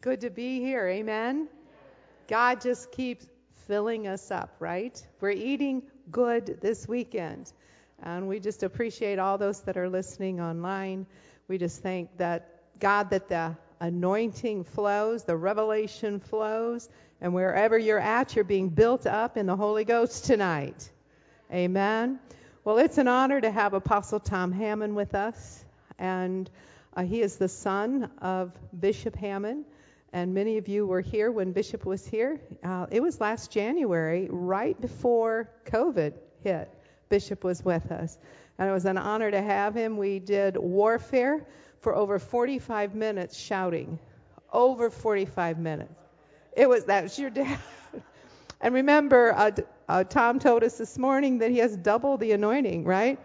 good to be here. Amen. God just keeps filling us up, right? We're eating good this weekend. And we just appreciate all those that are listening online. We just thank that God, that the anointing flows, the revelation flows, and wherever you're at, you're being built up in the Holy Ghost tonight. Amen. Well, it's an honor to have Apostle Tom Hammond with us. And he is the son of Bishop Hammond. And many of you were here when Bishop was here. It was last January, right before COVID hit. Bishop was with us. And it was an honor to have him. We did warfare for over 45 minutes shouting. Over 45 minutes. That's your dad. And remember, Tom told us this morning that he has double the anointing, right?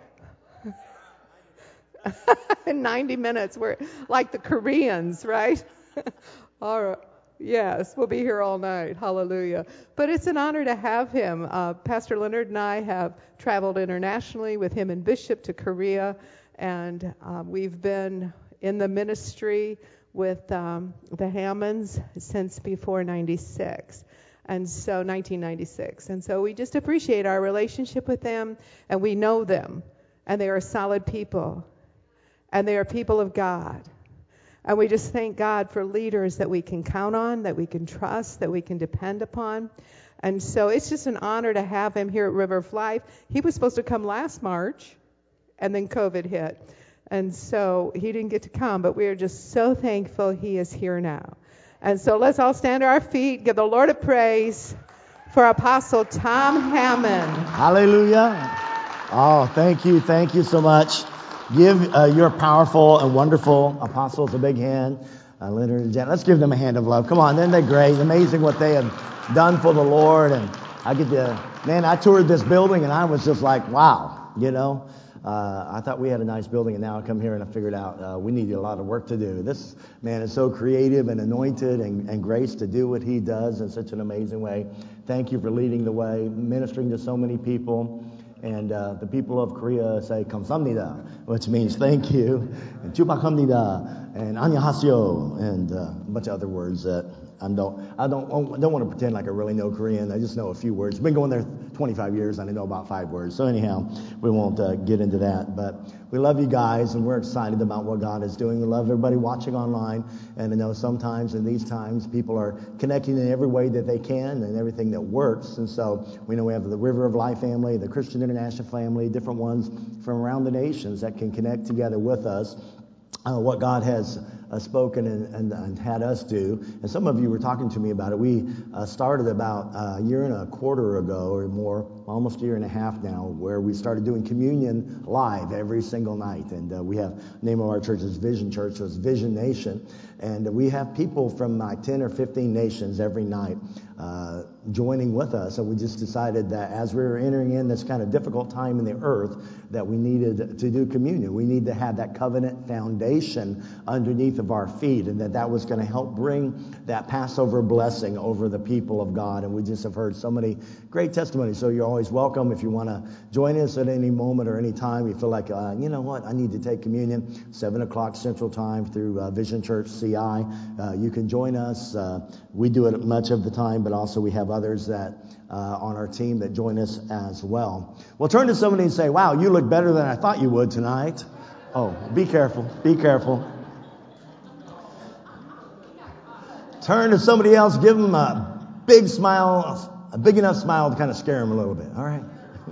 In 90 minutes, we're like the Koreans, right? All right. Yes, we'll be here all night. Hallelujah. But it's an honor to have him. Pastor Leonard and I have traveled internationally with him and Bishop to Korea, and we've been in the ministry with the Hammonds since before 96. And so 1996. And so we just appreciate our relationship with them, and we know them, and they are solid people, and they are people of God. And we just thank God for leaders that we can count on, that we can trust, that we can depend upon. And so it's just an honor to have him here at River of Life. He was supposed to come last March, and then COVID hit. And so he didn't get to come, but we are just so thankful he is here now. And so let's all stand to our feet, give the Lord a praise for Apostle Tom Hammond. Hallelujah. Oh, thank you so much. Give your powerful and wonderful apostles a big hand. Leonard and Jen. Let's give them a hand of love. Come on, isn't they great? Amazing what they have done for the Lord. And I toured this building and I was just like, wow, I thought we had a nice building, and now I come here and I figured out we need a lot of work to do. This man is so creative and anointed and graced to do what he does in such an amazing way. Thank you for leading the way, ministering to so many people. And the people of Korea say 감사합니다, which means thank you, and 축복합니다, and 안녕하세요, and a bunch of other words that I don't want to pretend like I really know Korean. I just know a few words. Been going there 25 years, and I know about 5 words. So anyhow, we won't get into that. But we love you guys, and we're excited about what God is doing. We love everybody watching online, and I know sometimes in these times people are connecting in every way that they can and everything that works. And so we know we have the River of Life family, the Christian International family, different ones from around the nations that can connect together with us. What God has spoken and had us do. And some of you were talking to me about it. We started about a year and a quarter ago or more, almost a year and a half now, where we started doing communion live every single night. And we have, the name of our church is Vision Church, so it's Vision Nation. And we have people from like 10 or 15 nations every night joining with us. And we just decided that as we were entering in this kind of difficult time in the earth, that we needed to do communion. We need to have that covenant foundation underneath of our feet, and that was going to help bring that Passover blessing over the people of God. And we just have heard so many great testimonies. So you're always welcome if you want to join us at any moment or any time. You feel like, you know what, I need to take communion, 7 o'clock Central Time through Vision Church CI. You can join us. We do it much of the time, but also we have others that on our team that join us as well. Well, turn to somebody and say, wow, you look better than I thought you would tonight. Oh, be careful. Be careful. Turn to somebody else. Give them a big smile, a big enough smile to kind of scare them a little bit. All right.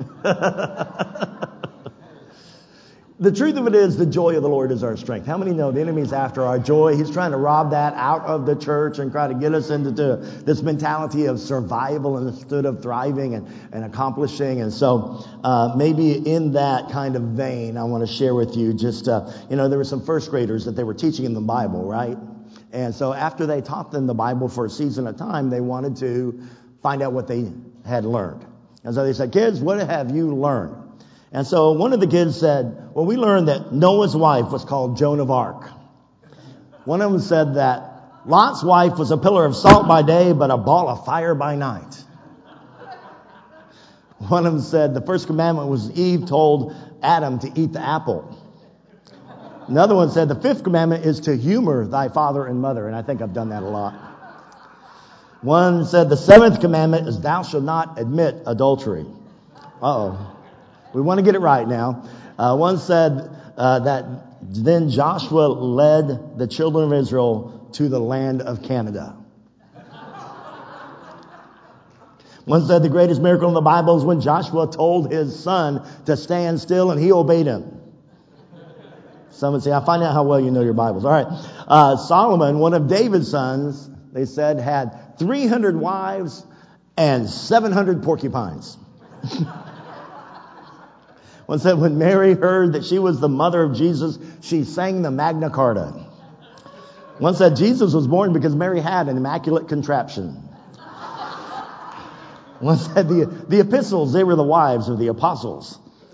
The truth of it is, the joy of the Lord is our strength. How many know the enemy's after our joy? He's trying to rob that out of the church and try to get us into this mentality of survival instead of thriving and accomplishing. And so maybe in that kind of vein, I want to share with you just, there were some first graders that they were teaching in the Bible, right? And so after they taught them the Bible for a season of time, they wanted to find out what they had learned. And so they said, kids, what have you learned? And so one of the kids said, well, we learned that Noah's wife was called Joan of Arc. One of them said that Lot's wife was a pillar of salt by day, but a ball of fire by night. One of them said the first commandment was Eve told Adam to eat the apple. Another one said the fifth commandment is to humor thy father and mother. And I think I've done that a lot. One said the seventh commandment is thou shalt not admit adultery. Uh-oh. We want to get it right now. One said that then Joshua led the children of Israel to the land of Canada. One said the greatest miracle in the Bible is when Joshua told his son to stand still and he obeyed him. Some would say, I find out how well you know your Bibles. All right. Solomon, one of David's sons, they said had 300 wives and 700 porcupines. One said when Mary heard that she was the mother of Jesus, she sang the Magna Carta. One said Jesus was born because Mary had an immaculate contraption. One said the epistles, they were the wives of the apostles.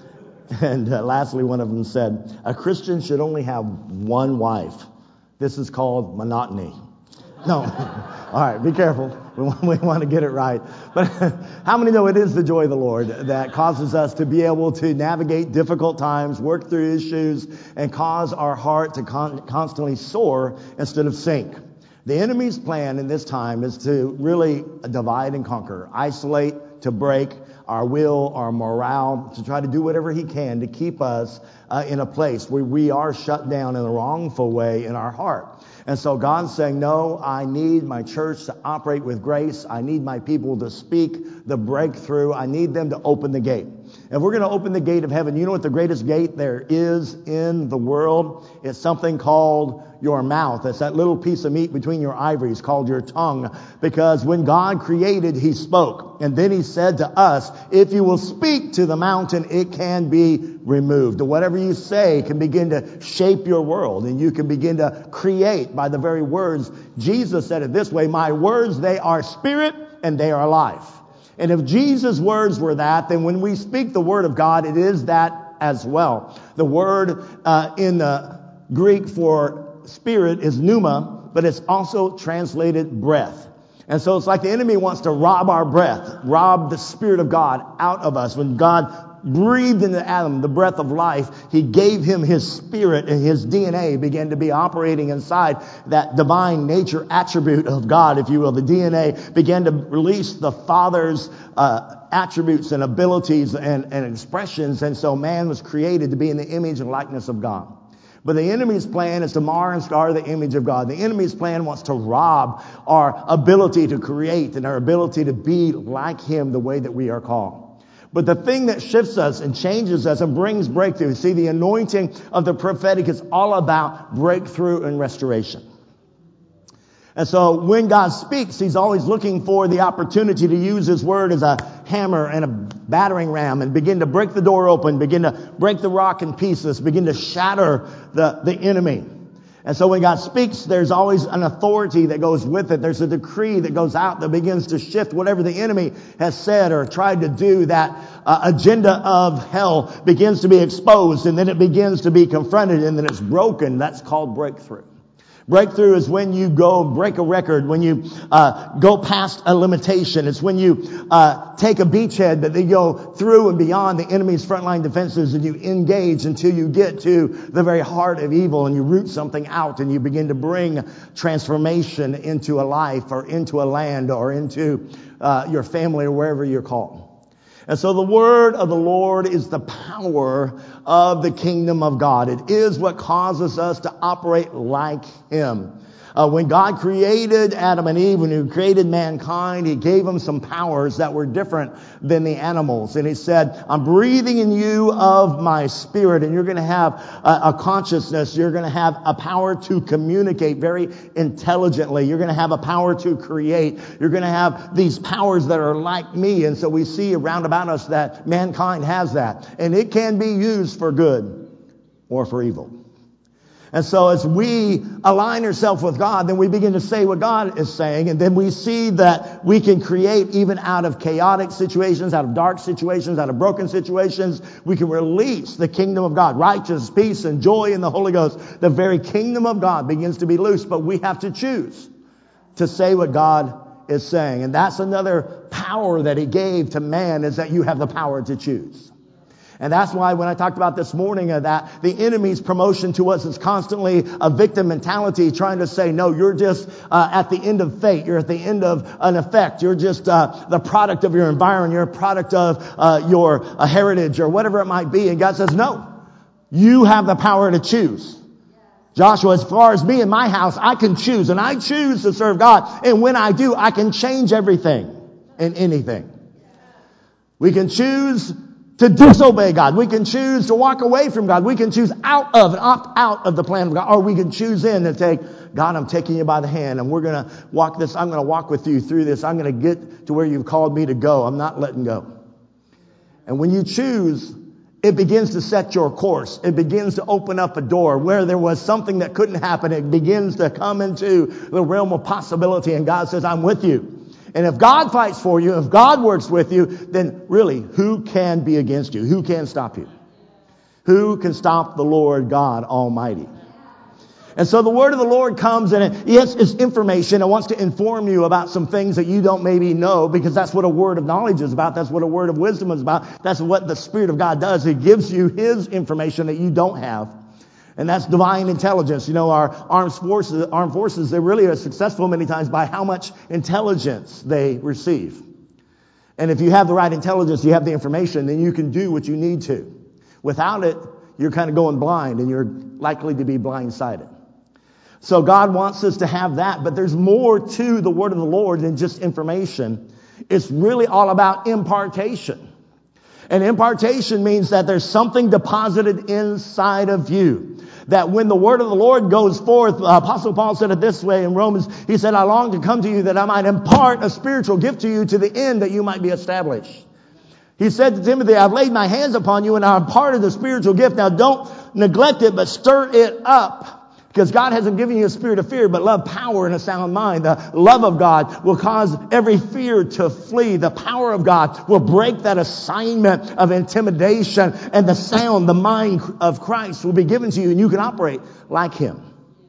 And lastly, one of them said, a Christian should only have one wife. This is called monotony. No. All right, be careful. We want to get it right. But how many know it is the joy of the Lord that causes us to be able to navigate difficult times, work through issues, and cause our heart to constantly soar instead of sink? The enemy's plan in this time is to really divide and conquer, isolate, to break our will, our morale, to try to do whatever he can to keep us in a place where we are shut down in a wrongful way in our heart. And so God's saying, no, I need my church to operate with grace. I need my people to speak the breakthrough. I need them to open the gate. And we're going to open the gate of heaven. You know what the greatest gate there is in the world? It's something called your mouth. It's that little piece of meat between your ivories called your tongue. Because when God created, he spoke. And then he said to us, if you will speak to the mountain, it can be removed. Whatever you say can begin to shape your world. And you can begin to create by the very words. Jesus said it this way, my words, they are spirit and they are life. And if Jesus' words were that, then when we speak the word of God, it is that as well. The word in the Greek for spirit is pneuma, but it's also translated breath. And so it's like the enemy wants to rob our breath, rob the Spirit of God out of us. When God breathed into Adam the breath of life, he gave him his spirit, and his DNA began to be operating inside that divine nature attribute of God, if you will. The DNA began to release the Father's attributes and abilities and expressions. And so man was created to be in the image and likeness of God. But the enemy's plan is to mar and scar the image of God. The enemy's plan wants to rob our ability to create and our ability to be like him the way that we are called. But the thing that shifts us and changes us and brings breakthrough, see, the anointing of the prophetic is all about breakthrough and restoration. And so when God speaks, he's always looking for the opportunity to use his word as a hammer and a battering ram and begin to break the door open, begin to break the rock in pieces, begin to shatter the enemy. And so when God speaks, there's always an authority that goes with it. There's a decree that goes out that begins to shift whatever the enemy has said or tried to do. That agenda of hell begins to be exposed, and then it begins to be confronted, and then it's broken. That's called breakthrough. Breakthrough is when you go break a record, when you go past a limitation. It's when you take a beachhead, but then go through and beyond the enemy's frontline defenses, and you engage until you get to the very heart of evil, and you root something out, and you begin to bring transformation into a life or into a land or into your family or wherever you're called. And so the word of the Lord is the power of the kingdom of God. It is what causes us to operate like him. When God created Adam and Eve, when he created mankind, he gave them some powers that were different than the animals. And he said, I'm breathing in you of my spirit, and you're going to have a consciousness. You're going to have a power to communicate very intelligently. You're going to have a power to create. You're going to have these powers that are like me. And so we see around about us that mankind has that. And it can be used for good or for evil. And so as we align ourselves with God, then we begin to say what God is saying. And then we see that we can create even out of chaotic situations, out of dark situations, out of broken situations. We can release the kingdom of God, righteousness, peace, and joy in the Holy Ghost. The very kingdom of God begins to be loose, but we have to choose to say what God is saying. And that's another power that he gave to man, is that you have the power to choose. And that's why when I talked about this morning that the enemy's promotion to us is constantly a victim mentality, trying to say, no, you're just at the end of fate. You're at the end of an effect. You're just the product of your environment. You're a product of your heritage or whatever it might be. And God says, no, you have the power to choose. Joshua, as far as me and my house, I can choose, and I choose to serve God. And when I do, I can change everything and anything. We can choose to disobey God. We can choose to walk away from God. We can choose out of and opt out of the plan of God. Or we can choose in and take, God, I'm taking you by the hand and we're going to walk this. I'm going to walk with you through this. I'm going to get to where you've called me to go. I'm not letting go. And when you choose, it begins to set your course. It begins to open up a door where there was something that couldn't happen. It begins to come into the realm of possibility. And God says, I'm with you. And if God fights for you, if God works with you, then really, who can be against you? Who can stop you? Who can stop the Lord God Almighty? And so the word of the Lord comes and yes, it's information. It wants to inform you about some things that you don't maybe know, because that's what a word of knowledge is about. That's what a word of wisdom is about. That's what the Spirit of God does. He gives you His information that you don't have. And that's divine intelligence. You know, our armed forces, they really are successful many times by how much intelligence they receive. And if you have the right intelligence, you have the information, then you can do what you need to. Without it, you're kind of going blind and you're likely to be blindsided. So God wants us to have that, but there's more to the word of the Lord than just information. It's really all about impartation. And impartation means that there's something deposited inside of you. That when the word of the Lord goes forth, Apostle Paul said it this way in Romans. He said, I long to come to you that I might impart a spiritual gift to you to the end that you might be established. He said to Timothy, I've laid my hands upon you and I imparted the spiritual gift. Now don't neglect it, but stir it up. Because God hasn't given you a spirit of fear, but love, power, and a sound mind. The love of God will cause every fear to flee. The power of God will break that assignment of intimidation. And the mind of Christ will be given to you, and you can operate like Him.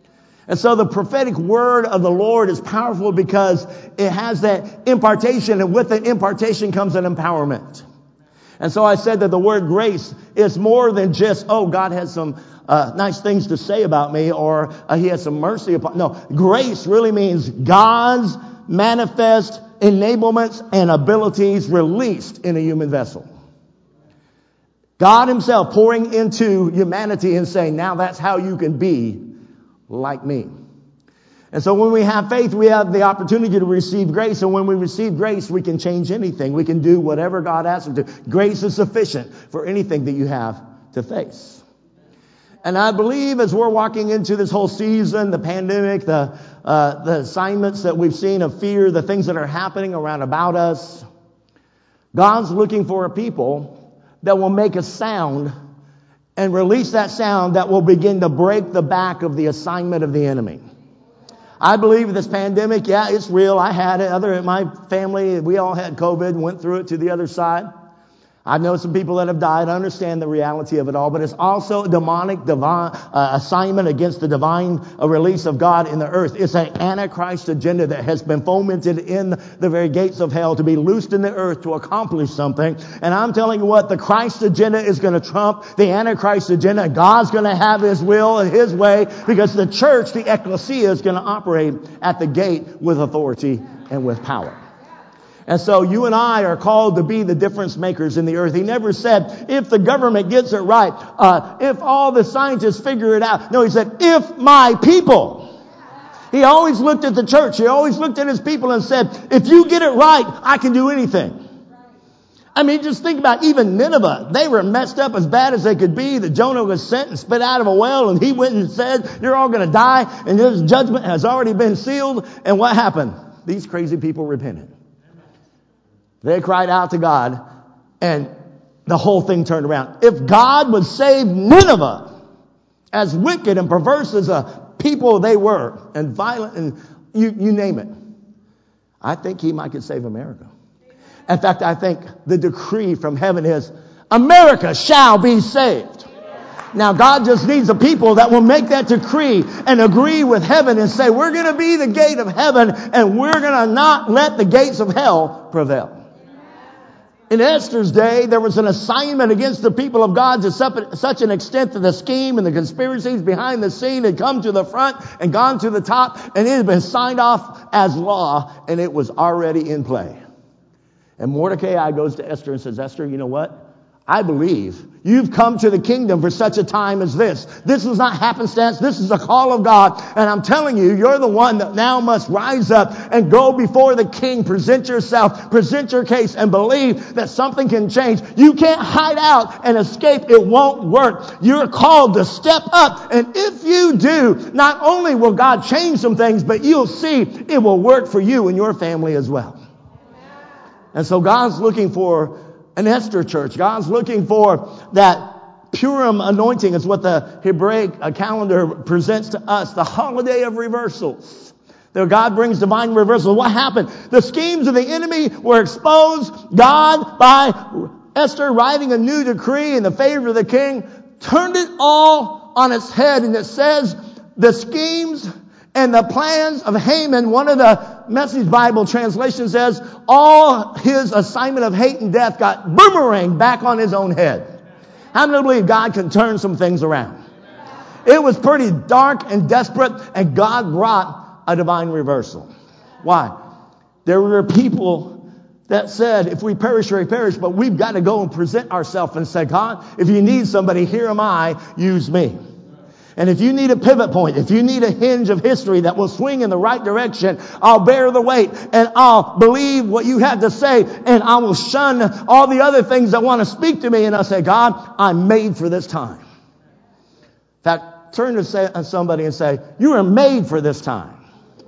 And so the prophetic word of the Lord is powerful because it has that impartation, and with that impartation comes an empowerment. And so I said that the word grace is more than just, oh, God has some nice things to say about me, or He has some mercy upon. No, grace really means God's manifest enablements and abilities released in a human vessel. God Himself pouring into humanity and saying, now that's how you can be like me. And so when we have faith, we have the opportunity to receive grace. And when we receive grace, we can change anything. We can do whatever God asks us to. Grace is sufficient for anything that you have to face. And I believe as we're walking into this whole season, the pandemic, the assignments that we've seen of fear, the things that are happening around about us, God's looking for a people that will make a sound and release that sound that will begin to break the back of the assignment of the enemy. I believe this pandemic, yeah, it's real. I had it. My family, we all had COVID and went through it to the other side. I know some people that have died. I understand the reality of it all, but it's also a demonic divine assignment against the divine release of God in the earth. It's an antichrist agenda that has been fomented in the very gates of hell to be loosed in the earth to accomplish something. And I'm telling you what, the Christ agenda is going to trump the antichrist agenda. God's going to have His will and His way, because the church, the ecclesia, is going to operate at the gate with authority and with power. And so you and I are called to be the difference makers in the earth. He never said, if the government gets it right, if all the scientists figure it out. No, He said, if my people. He always looked at the church. He always looked at His people and said, if you get it right, I can do anything. I mean, just think about even Nineveh. They were messed up as bad as they could be. That Jonah was sent and spit out of a well, and he went and said, you're all going to die, and His judgment has already been sealed. And what happened? These crazy people repented. They cried out to God, and the whole thing turned around. If God would save Nineveh, as wicked and perverse as a people they were, and violent, and you name it, I think He might could save America. In fact, I think the decree from heaven is, America shall be saved. Now, God just needs a people that will make that decree and agree with heaven and say, we're going to be the gate of heaven, and we're going to not let the gates of hell prevail. In Esther's day, there was an assignment against the people of God to such an extent that the scheme and the conspiracies behind the scene had come to the front and gone to the top, and it had been signed off as law, and it was already in play. And Mordecai goes to Esther and says, Esther, you know what? I believe you've come to the kingdom for such a time as this. This is not happenstance. This is a call of God. And I'm telling you, you're the one that now must rise up and go before the king. Present yourself, present your case, and believe that something can change. You can't hide out and escape. It won't work. You're called to step up. And if you do, not only will God change some things, but you'll see it will work for you and your family as well. And so God's looking for an Esther church. God's looking for that Purim anointing. Is what the Hebraic calendar presents to us. The holiday of reversals. There God brings divine reversal. What happened? The schemes of the enemy were exposed. God, by Esther writing a new decree in the favor of the king, turned it all on its head. And it says the schemes and the plans of Haman, one of the Message Bible translations says, all his assignment of hate and death got boomeranged back on his own head. How many believe God can turn some things around? It was pretty dark and desperate, and God brought a divine reversal. Why? There were people that said, if we perish, we perish, but we've got to go and present ourselves and say, God, if you need somebody, here am I, use me. And if you need a pivot point, if you need a hinge of history that will swing in the right direction, I'll bear the weight and I'll believe what you have to say, and I will shun all the other things that want to speak to me, and I'll say, God, I'm made for this time. In fact, turn to somebody and say, you are made for this time.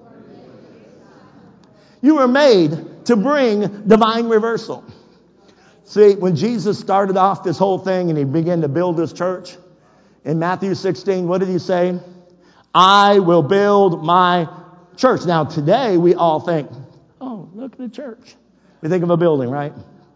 You were made to bring divine reversal. See, when Jesus started off this whole thing and he began to build his church, in Matthew 16, what did he say? I will build my church. Now, today we all think, oh, look at the church. We think of a building, right?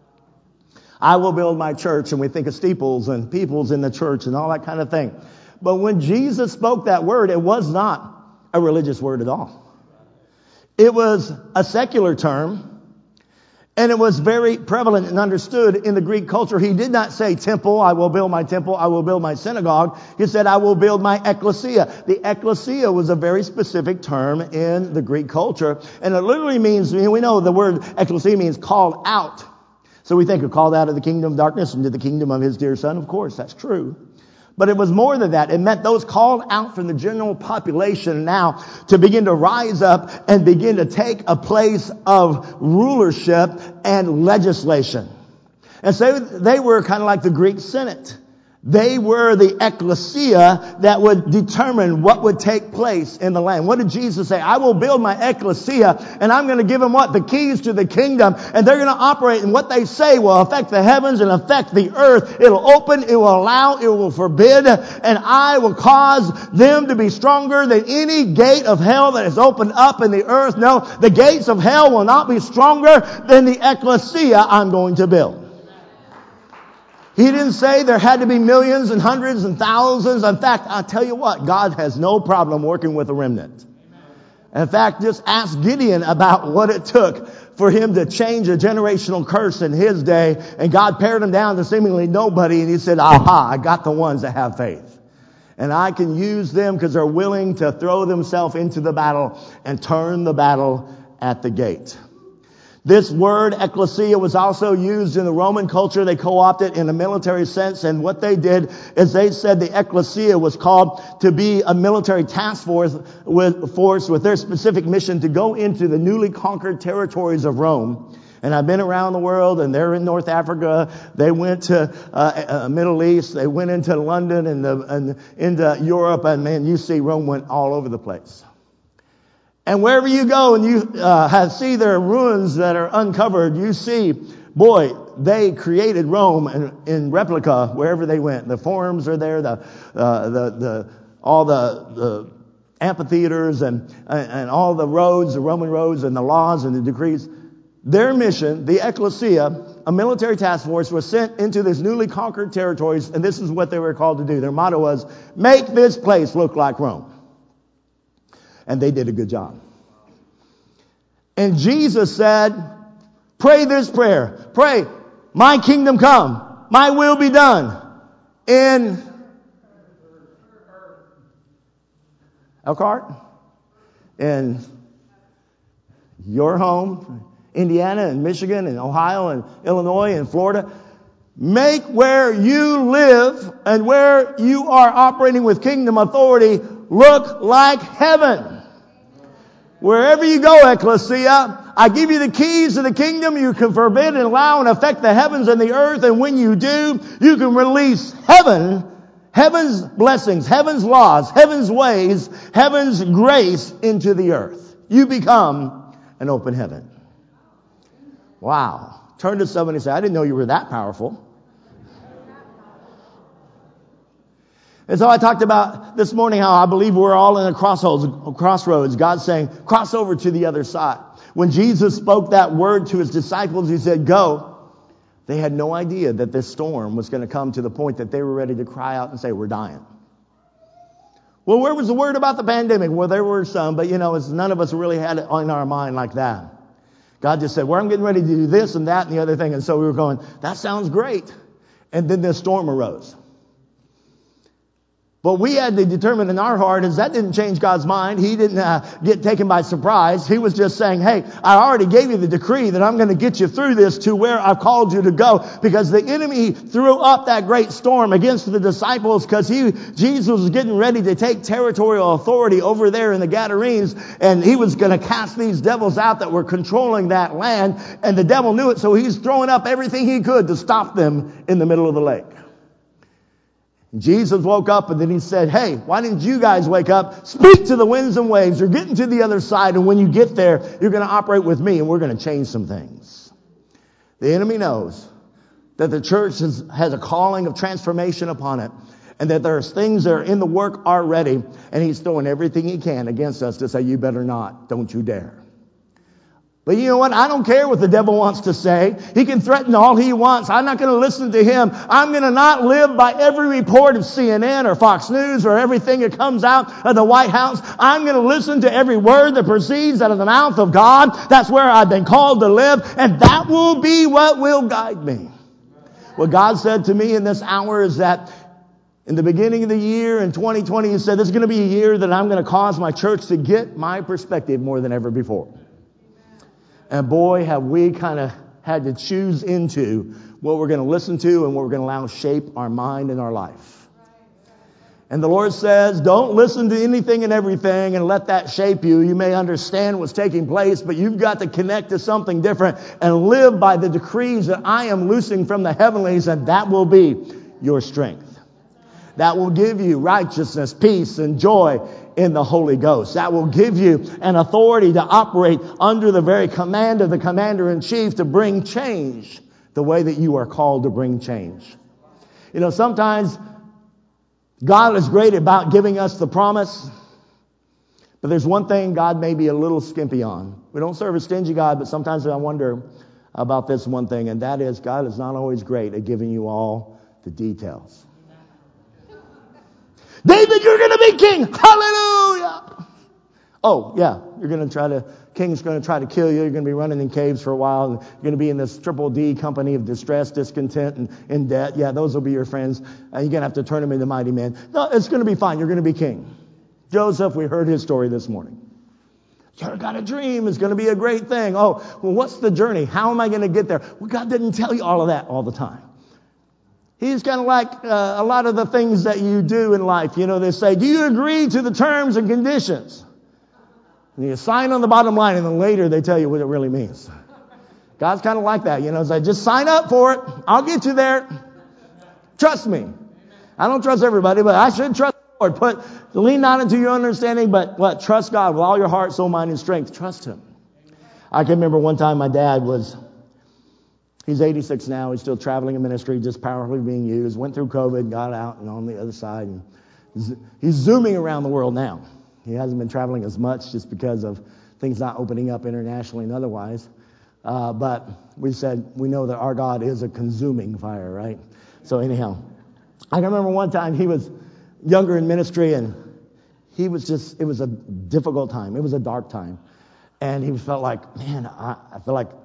I will build my church, and we think of steeples and peoples in the church and all that kind of thing. But when Jesus spoke that word, it was not a religious word at all. It was a secular term. And it was very prevalent and understood in the Greek culture. He did not say temple, I will build my temple, I will build my synagogue. He said, I will build my ecclesia. The ecclesia was a very specific term in the Greek culture. And it literally means, we know the word ecclesia means called out. So we think of called out of the kingdom of darkness into the kingdom of his dear son. Of course, that's true. But it was more than that. It meant those called out from the general population now to begin to rise up and begin to take a place of rulership and legislation. And so they were kind of like the Greek Senate. They were the ecclesia that would determine what would take place in the land. What did Jesus say? I will build my ecclesia, and I'm going to give them what? The keys to the kingdom. And they're going to operate, and what they say will affect the heavens and affect the earth. It'll open, it will allow, it will forbid, and I will cause them to be stronger than any gate of hell that is opened up in the earth. No, the gates of hell will not be stronger than the ecclesia I'm going to build. He didn't say there had to be millions and hundreds and thousands. In fact, I'll tell you what, God has no problem working with a remnant. In fact, just ask Gideon about what it took for him to change a generational curse in his day. And God pared him down to seemingly nobody. And he said, aha, I got the ones that have faith. And I can use them because they're willing to throw themselves into the battle and turn the battle at the gate. This word, ecclesia, was also used in the Roman culture. They co-opted in a military sense. And what they did is they said the ecclesia was called to be a military task force with their specific mission to go into the newly conquered territories of Rome. And I've been around the world, and they're in North Africa. They went to Middle East. They went into London and into Europe. And man, you see Rome went all over the place. And wherever you go and you see their ruins that are uncovered, you see, boy, they created Rome in replica wherever they went. The forums are there, all the amphitheaters and all the roads, the Roman roads and the laws and the decrees. Their mission, the ecclesia, a military task force, was sent into this newly conquered territories, and this is what they were called to do. Their motto was, make this place look like Rome. And they did a good job. And Jesus said, pray this prayer. Pray, My kingdom come. My will be done in Elkhart, in your home, Indiana and Michigan and Ohio and Illinois and Florida. Make where you live and where you are operating with kingdom authority look like heaven. Wherever you go, ecclesia, I give you the keys of the kingdom. You can forbid and allow and affect the heavens and the earth. And when you do, you can release heaven's blessings, heaven's laws, heaven's ways, heaven's grace into the earth. You become an open heaven. Wow. Turn to somebody and say, I didn't know you were that powerful. And so I talked about this morning how I believe we're all in a crossroads. God's saying, cross over to the other side. When Jesus spoke that word to his disciples, he said, go. They had no idea that this storm was going to come to the point that they were ready to cry out and say, we're dying. Well, where was the word about the pandemic? Well, there were some, but none of us really had it on our mind like that. God just said, well, I'm getting ready to do this and that and the other thing. And so we were going, that sounds great. And then this storm arose. But we had to determine in our heart is that didn't change God's mind. He didn't get taken by surprise. He was just saying, hey, I already gave you the decree that I'm going to get you through this to where I've called you to go. Because the enemy threw up that great storm against the disciples because Jesus was getting ready to take territorial authority over there in the Gadarenes. And he was going to cast these devils out that were controlling that land. And the devil knew it. So he's throwing up everything he could to stop them in the middle of the lake. Jesus woke up and then he said, hey, why didn't you guys wake up? Speak to the winds and waves. You're getting to the other side. And when you get there, you're going to operate with me and we're going to change some things. The enemy knows that the church has a calling of transformation upon it and that there's things that are in the work already. And he's throwing everything he can against us to say, you better not. Don't you dare. But you know what? I don't care what the devil wants to say. He can threaten all he wants. I'm not going to listen to him. I'm going to not live by every report of CNN or Fox News or everything that comes out of the White House. I'm going to listen to every word that proceeds out of the mouth of God. That's where I've been called to live. And that will be what will guide me. What God said to me in this hour is that in the beginning of the year in 2020, he said, this is going to be a year that I'm going to cause my church to get my perspective more than ever before. And boy, have we kind of had to choose into what we're going to listen to and what we're going to allow shape our mind and our life. And the Lord says, don't listen to anything and everything and let that shape you. You may understand what's taking place, but you've got to connect to something different and live by the decrees that I am loosing from the heavenlies, and that will be your strength. That will give you righteousness, peace, and joy in the Holy Ghost. That will give you an authority to operate under the very command of the commander-in-chief to bring change the way that you are called to bring change. Sometimes God is great about giving us the promise, but there's one thing God may be a little skimpy on. We don't serve a stingy God, but sometimes I wonder about this one thing, and that is God is not always great at giving you all the details. David, you're going to be king. Hallelujah. Oh, yeah. King's going to try to kill you. You're going to be running in caves for a while. And you're going to be in this triple D company of distress, discontent, and in debt. Yeah, those will be your friends. And you're going to have to turn them into mighty men. No, it's going to be fine. You're going to be king. Joseph, we heard his story this morning. You got a dream. It's going to be a great thing. Oh, well, what's the journey? How am I going to get there? Well, God didn't tell you all of that all the time. He's kind of like a lot of the things that you do in life. They say, do you agree to the terms and conditions? And you sign on the bottom line, and then later they tell you what it really means. God's kind of like that. Say, just sign up for it. I'll get you there. Trust me. I don't trust everybody, but I should trust the Lord. Lean not into your understanding, but trust God with all your heart, soul, mind, and strength. Trust Him. I can remember one time my dad he's 86 now. He's still traveling in ministry, just powerfully being used. Went through COVID, got out, and on the other side. And he's zooming around the world now. He hasn't been traveling as much just because of things not opening up internationally and otherwise. But we said we know that our God is a consuming fire, right? So anyhow, I can remember one time he was younger in ministry, and it was a difficult time. It was a dark time. And he felt like, man, I feel like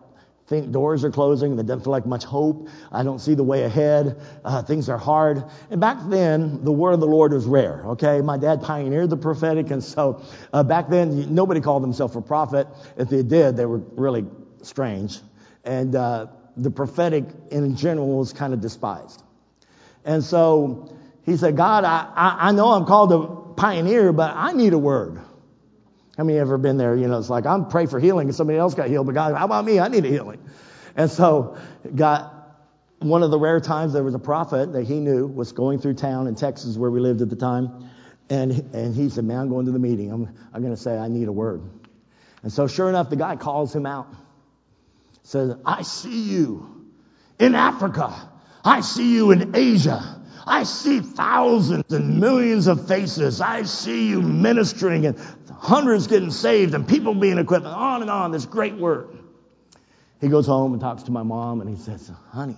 think doors are closing. There doesn't feel like much hope. I don't see the way ahead. Things are hard. And back then, the word of the Lord was rare, okay? My dad pioneered the prophetic, and so back then, nobody called himself a prophet. If they did, they were really strange. And the prophetic in general was kind of despised. And so he said, God, I know I'm called to pioneer, but I need a word. How many ever been there? It's like I'm praying for healing and somebody else got healed, but God, how about me? I need a healing. And so God, one of the rare times there was a prophet that he knew was going through town in Texas where we lived at the time. And he said, man, I'm going to the meeting. I'm going to say I need a word. And so sure enough, the guy calls him out. Says, I see you in Africa. I see you in Asia. I see thousands and millions of faces. I see you ministering and hundreds getting saved and people being equipped, and on, this great word. He goes home and talks to my mom and he says, honey,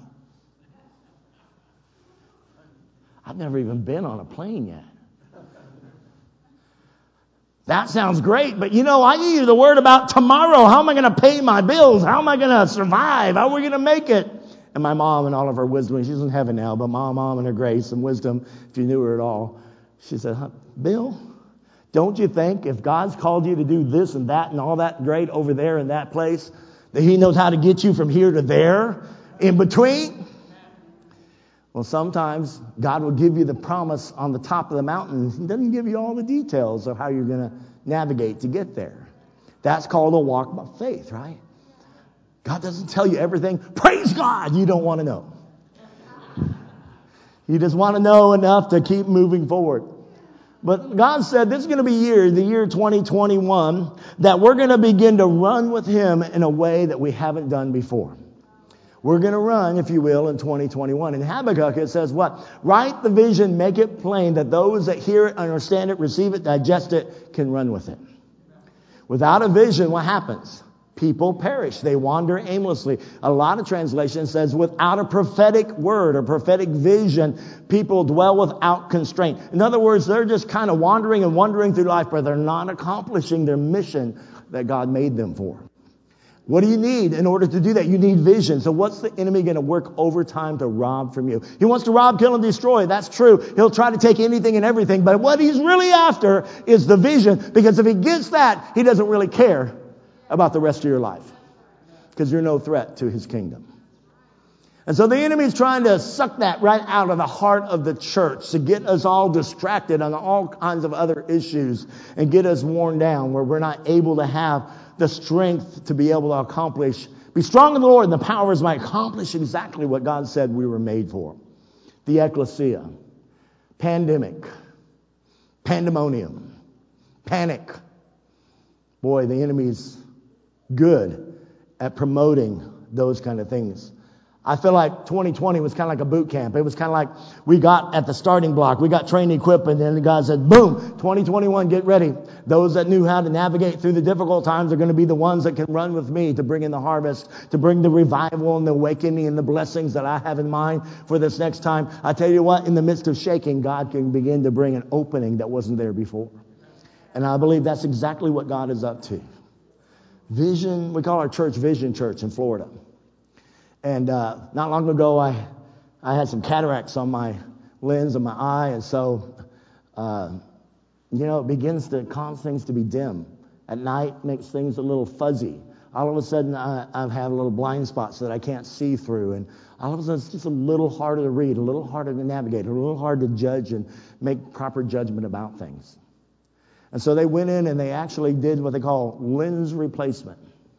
I've never even been on a plane yet. That sounds great, but I need the word about tomorrow. How am I going to pay my bills? How am I going to survive? How are we going to make it? And my mom and all of her wisdom, she's in heaven now, but my mom and her grace and wisdom, if you knew her at all, she said, Bill, don't you think if God's called you to do this and that and all that great over there in that place, that he knows how to get you from here to there in between? Well, sometimes God will give you the promise on the top of the mountain. He doesn't give you all the details of how you're going to navigate to get there. That's called a walk by faith, right? God doesn't tell you everything. Praise God, you don't want to know. You just want to know enough to keep moving forward. But God said this is going to be the year 2021, that we're going to begin to run with him in a way that we haven't done before. We're going to run, if you will, in 2021. In Habakkuk, it says what? Write the vision, make it plain, that those that hear it, understand it, receive it, digest it, can run with it. Without a vision, what happens? People perish. They wander aimlessly. A lot of translation says without a prophetic word or prophetic vision, people dwell without constraint. In other words, they're just kind of wandering and wandering through life, but they're not accomplishing their mission that God made them for. What do you need in order to do that? You need vision. So what's the enemy going to work overtime to rob from you? He wants to rob, kill, and destroy. That's true. He'll try to take anything and everything. But what he's really after is the vision. Because if he gets that, he doesn't really care about the rest of your life. Because you're no threat to his kingdom. And so the enemy's trying to suck that right out of the heart of the church to get us all distracted on all kinds of other issues and get us worn down where we're not able to have the strength to be able to accomplish, be strong in the Lord and the power of his might, accomplish exactly what God said we were made for. The ecclesia, pandemic, pandemonium, panic. Boy, the enemy's good at promoting those kind of things. I feel like 2020 was kind of like a boot camp. It was kind of like we got at the starting block. We got trained, equipped, and then God said, boom, 2021, get ready. Those that knew how to navigate through the difficult times are going to be the ones that can run with me to bring in the harvest, to bring the revival and the awakening and the blessings that I have in mind for this next time. I tell you what, in the midst of shaking, God can begin to bring an opening that wasn't there before. And I believe that's exactly what God is up to. Vision, we call our church Vision Church in Florida. And not long ago, I had some cataracts on my lens of my eye, and so, it begins to cause things to be dim. At night, makes things a little fuzzy. All of a sudden, I've had little blind spots that I can't see through, and all of a sudden, it's just a little harder to read, a little harder to navigate, a little hard to judge and make proper judgment about things. And so they went in and they actually did what they call lens replacement.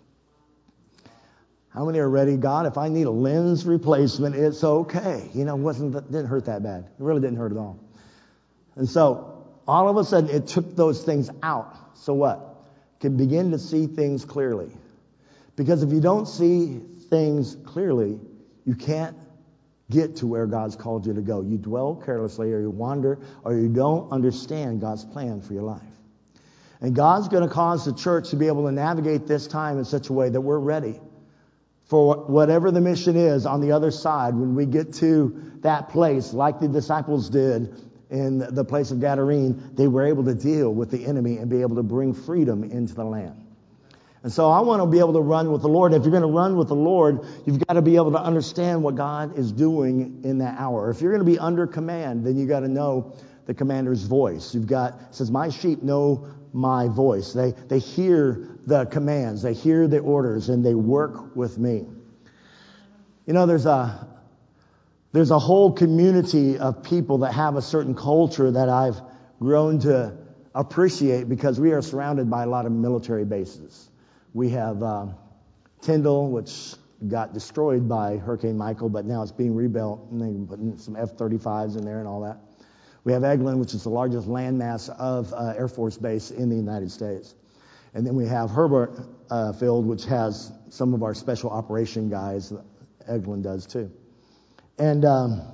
How many are ready? God, if I need a lens replacement, it's okay. Didn't hurt that bad. It really didn't hurt at all. And so all of a sudden it took those things out. So what? Can begin to see things clearly. Because if you don't see things clearly, you can't get to where God's called you to go. You dwell carelessly, or you wander, or you don't understand God's plan for your life. And God's going to cause the church to be able to navigate this time in such a way that we're ready for whatever the mission is on the other side. When we get to that place, like the disciples did in the place of Gadarene, they were able to deal with the enemy and be able to bring freedom into the land. And so I want to be able to run with the Lord. If you're going to run with the Lord, you've got to be able to understand what God is doing in that hour. If you're going to be under command, then you got to know the commander's voice. It says, my sheep know my voice. They hear the commands, they hear the orders, and they work with me. You know, there's a whole community of people that have a certain culture that I've grown to appreciate because we are surrounded by a lot of military bases. We have Tyndall, which got destroyed by Hurricane Michael, but now it's being rebuilt, and they're putting some F-35s in there and all that. We have Eglin, which is the largest landmass of Air Force base in the United States. And then we have Herbert Field, which has some of our special operation guys. Eglin does too. And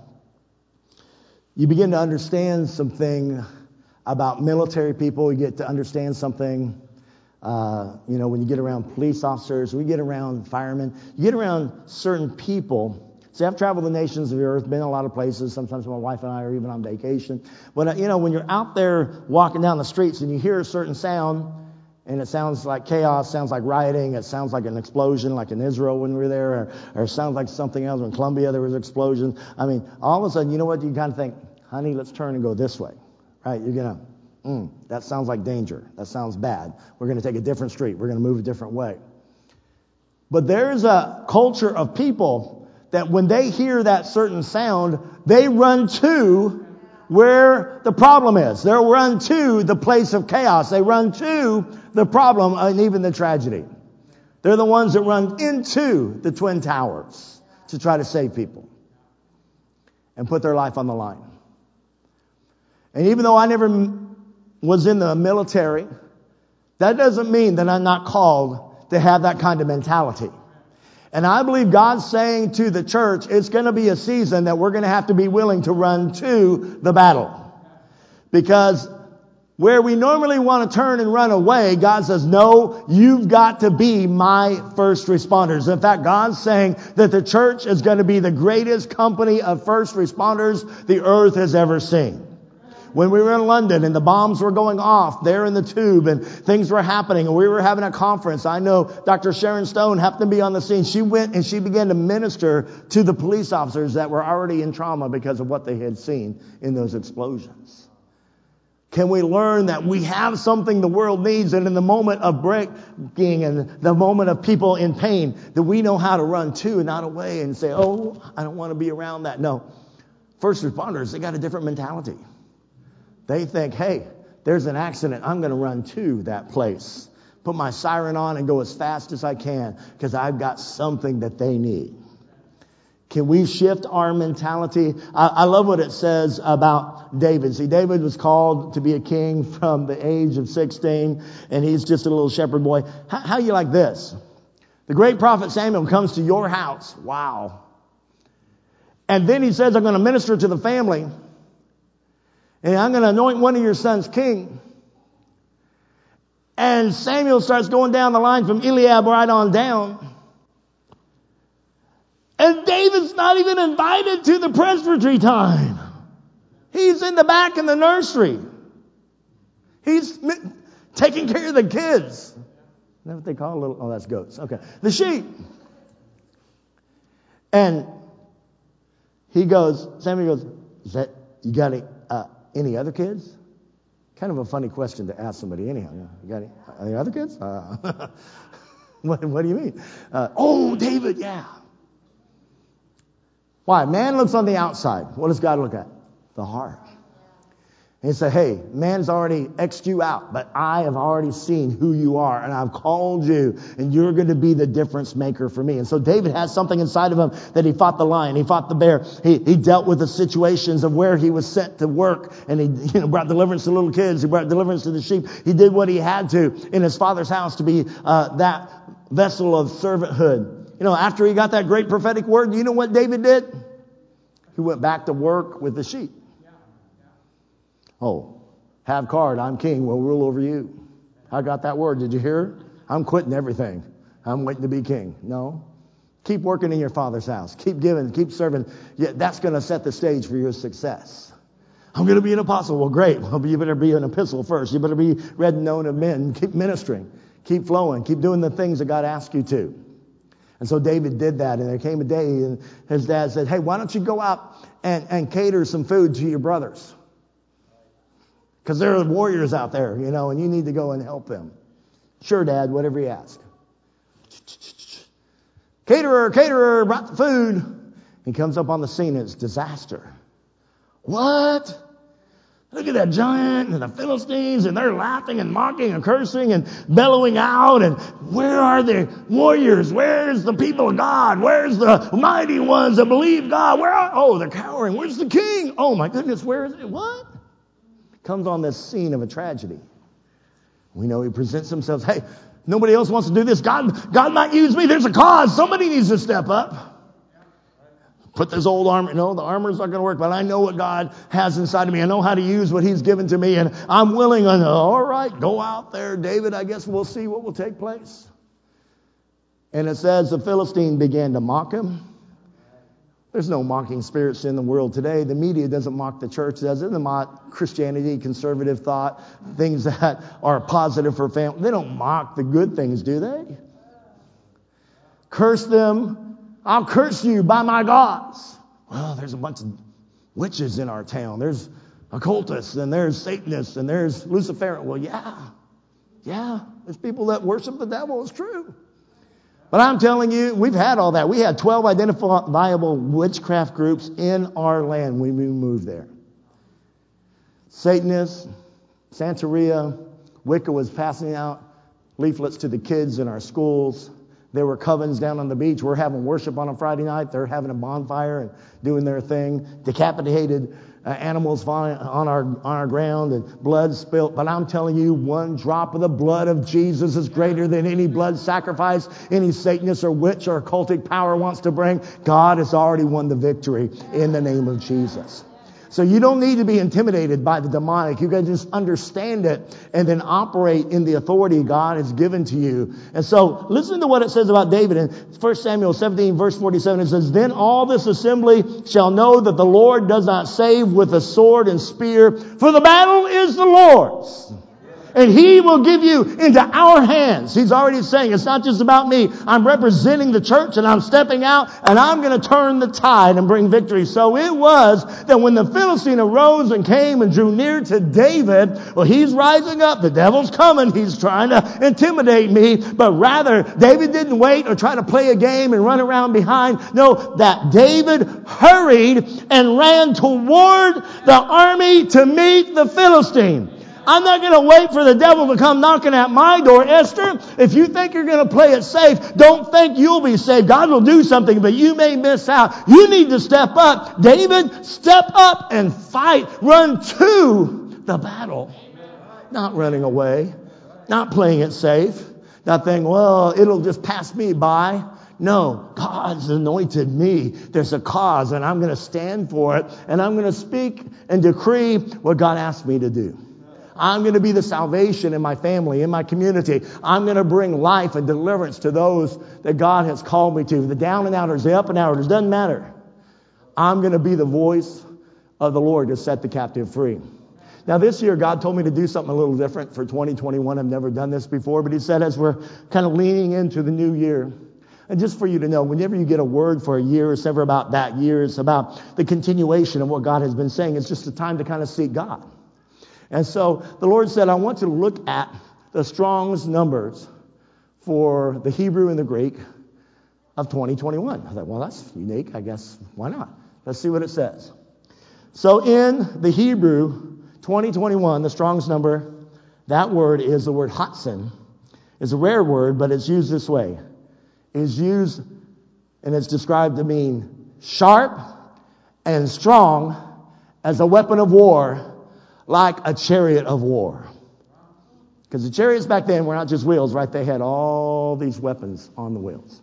you begin to understand something about military people. You get to understand something, when you get around police officers, when you get around firemen, you get around certain people. See, I've traveled the nations of the earth, been in a lot of places. Sometimes my wife and I are even on vacation. But, when you're out there walking down the streets and you hear a certain sound, and it sounds like chaos, sounds like rioting, it sounds like an explosion, like in Israel when we were there, or it sounds like something else. In Colombia, there was an explosion. I mean, all of a sudden, you know what? You kind of think, honey, let's turn and go this way. Right? You're going to, that sounds like danger. That sounds bad. We're going to take a different street. We're going to move a different way. But there's a culture of people that when they hear that certain sound, they run to where the problem is. They run to the place of chaos. They run to the problem and even the tragedy. They're the ones that run into the Twin Towers to try to save people and put their life on the line. And even though I never was in the military, that doesn't mean that I'm not called to have that kind of mentality. And I believe God's saying to the church, it's going to be a season that we're going to have to be willing to run to the battle. Because where we normally want to turn and run away, God says, no, you've got to be my first responders. In fact, God's saying that the church is going to be the greatest company of first responders the earth has ever seen. When we were in London and the bombs were going off there in the tube and things were happening and we were having a conference, I know Dr. Sharon Stone happened to be on the scene. She went and she began to minister to the police officers that were already in trauma because of what they had seen in those explosions. Can we learn that we have something the world needs, and in the moment of breaking and the moment of people in pain, that we know how to run to and not away and say, oh, I don't want to be around that. No. First responders, they got a different mentality. They think, hey, there's an accident. I'm going to run to that place. Put my siren on and go as fast as I can because I've got something that they need. Can we shift our mentality? I love what it says about David. See, David was called to be a king from the age of 16, and he's just a little shepherd boy. How you like this? The great prophet Samuel comes to your house. Wow. And then he says, I'm going to minister to the family. And I'm going to anoint one of your sons king. And Samuel starts going down the line from Eliab right on down. And David's not even invited to the presbytery time. He's in the back in the nursery. He's taking care of the kids. Is that what they call a little? Oh, that's goats. Okay. The sheep. And Samuel goes, is that, you got any other kids? Kind of a funny question to ask somebody anyhow. You got any other kids? What do you mean? Oh, David, yeah. Why? Man looks on the outside. What does God look at? The heart. And he said, hey, man's already X'd you out, but I have already seen who you are, and I've called you, and you're going to be the difference maker for me. And so David has something inside of him that he fought the lion, he fought the bear, he dealt with the situations of where he was sent to work, and he brought deliverance to little kids, he brought deliverance to the sheep. He did what he had to in his father's house to be that vessel of servanthood. After he got that great prophetic word, you know what David did? He went back to work with the sheep. Oh, have card, I'm king, will rule over you. I got that word, did you hear? I'm quitting everything. I'm waiting to be king. No. Keep working in your father's house. Keep giving, keep serving. Yeah, that's going to set the stage for your success. I'm going to be an apostle. Well, great. Well, you better be an epistle first. You better be read and known of men. Keep ministering. Keep flowing. Keep doing the things that God asked you to. And so David did that. And there came a day and his dad said, hey, why don't you go out and cater some food to your brothers? Because there are warriors out there, and you need to go and help them. Sure, Dad, whatever you ask. Caterer, brought the food. He comes up on the scene and it's disaster. What? Look at that giant and the Philistines, and they're laughing and mocking and cursing and bellowing out. And where are the warriors? Where's the people of God? Where's the mighty ones that believe God? They're cowering. Where's the king? Oh my goodness, where is it? What? Comes on this scene of a tragedy. We know he presents himself. Hey, nobody else wants to do this. God might use me. There's a cause. Somebody needs to step up. Put this old armor. No, the armor's not going to work, but I know what God has inside of me. I know how to use what he's given to me, and I'm willing. All right, go out there, David. I guess we'll see what will take place. And it says the Philistine began to mock him. There's no mocking spirits in the world today. The media doesn't mock the church, does it? They mock Christianity, conservative thought, things that are positive for family. They don't mock the good things, do they? Curse them. I'll curse you by my gods. Well, there's a bunch of witches in our town. There's occultists, and there's Satanists, and there's Luciferians. Well, yeah. There's people that worship the devil. It's true. But I'm telling you, we've had all that. We had 12 identifiable witchcraft groups in our land when we moved there. Satanists, Santeria, Wicca was passing out leaflets to the kids in our schools. There were covens down on the beach. We're having worship on a Friday night. They're having a bonfire and doing their thing. Decapitated animals falling on our ground and blood spilt. But I'm telling you, one drop of the blood of Jesus is greater than any blood sacrifice any Satanist or witch or occultic power wants to bring. God has already won the victory in the name of Jesus. So you don't need to be intimidated by the demonic. You can just understand it and then operate in the authority God has given to you. And so listen to what it says about David in 1 Samuel 17 verse 47. It says, then all this assembly shall know that the Lord does not save with a sword and spear, for the battle is the Lord's. And he will give you into our hands. He's already saying it's not just about me. I'm representing the church and I'm stepping out and I'm going to turn the tide and bring victory. So it was that when the Philistine arose and came and drew near to David, well, he's rising up. The devil's coming. He's trying to intimidate me. But rather, David didn't wait or try to play a game and run around behind. No, that David hurried and ran toward the army to meet the Philistine. I'm not going to wait for the devil to come knocking at my door. Esther, if you think you're going to play it safe, don't think you'll be saved. God will do something, but you may miss out. You need to step up. David, step up and fight. Run to the battle. Not running away. Not playing it safe. Not thinking, well, it'll just pass me by. No, God's anointed me. There's a cause, and I'm going to stand for it. And I'm going to speak and decree what God asked me to do. I'm going to be the salvation in my family, in my community. I'm going to bring life and deliverance to those that God has called me to. The down and outers, the up and outers, doesn't matter. I'm going to be the voice of the Lord to set the captive free. Now this year, God told me to do something a little different for 2021. I've never done this before, but he said as we're kind of leaning into the new year, and just for you to know, whenever you get a word for a year, it's never about that year. It's about the continuation of what God has been saying. It's just a time to kind of seek God. And so the Lord said, I want you to look at the Strong's numbers for the Hebrew and the Greek of 2021. I thought, well, that's unique. I guess, why not? Let's see what it says. So in the Hebrew 2021, the Strong's number, that word is the word Hatson. It's a rare word, but it's used this way. It's used and it's described to mean sharp and strong as a weapon of war, like a chariot of war. Because the chariots back then were not just wheels, right? They had all these weapons on the wheels.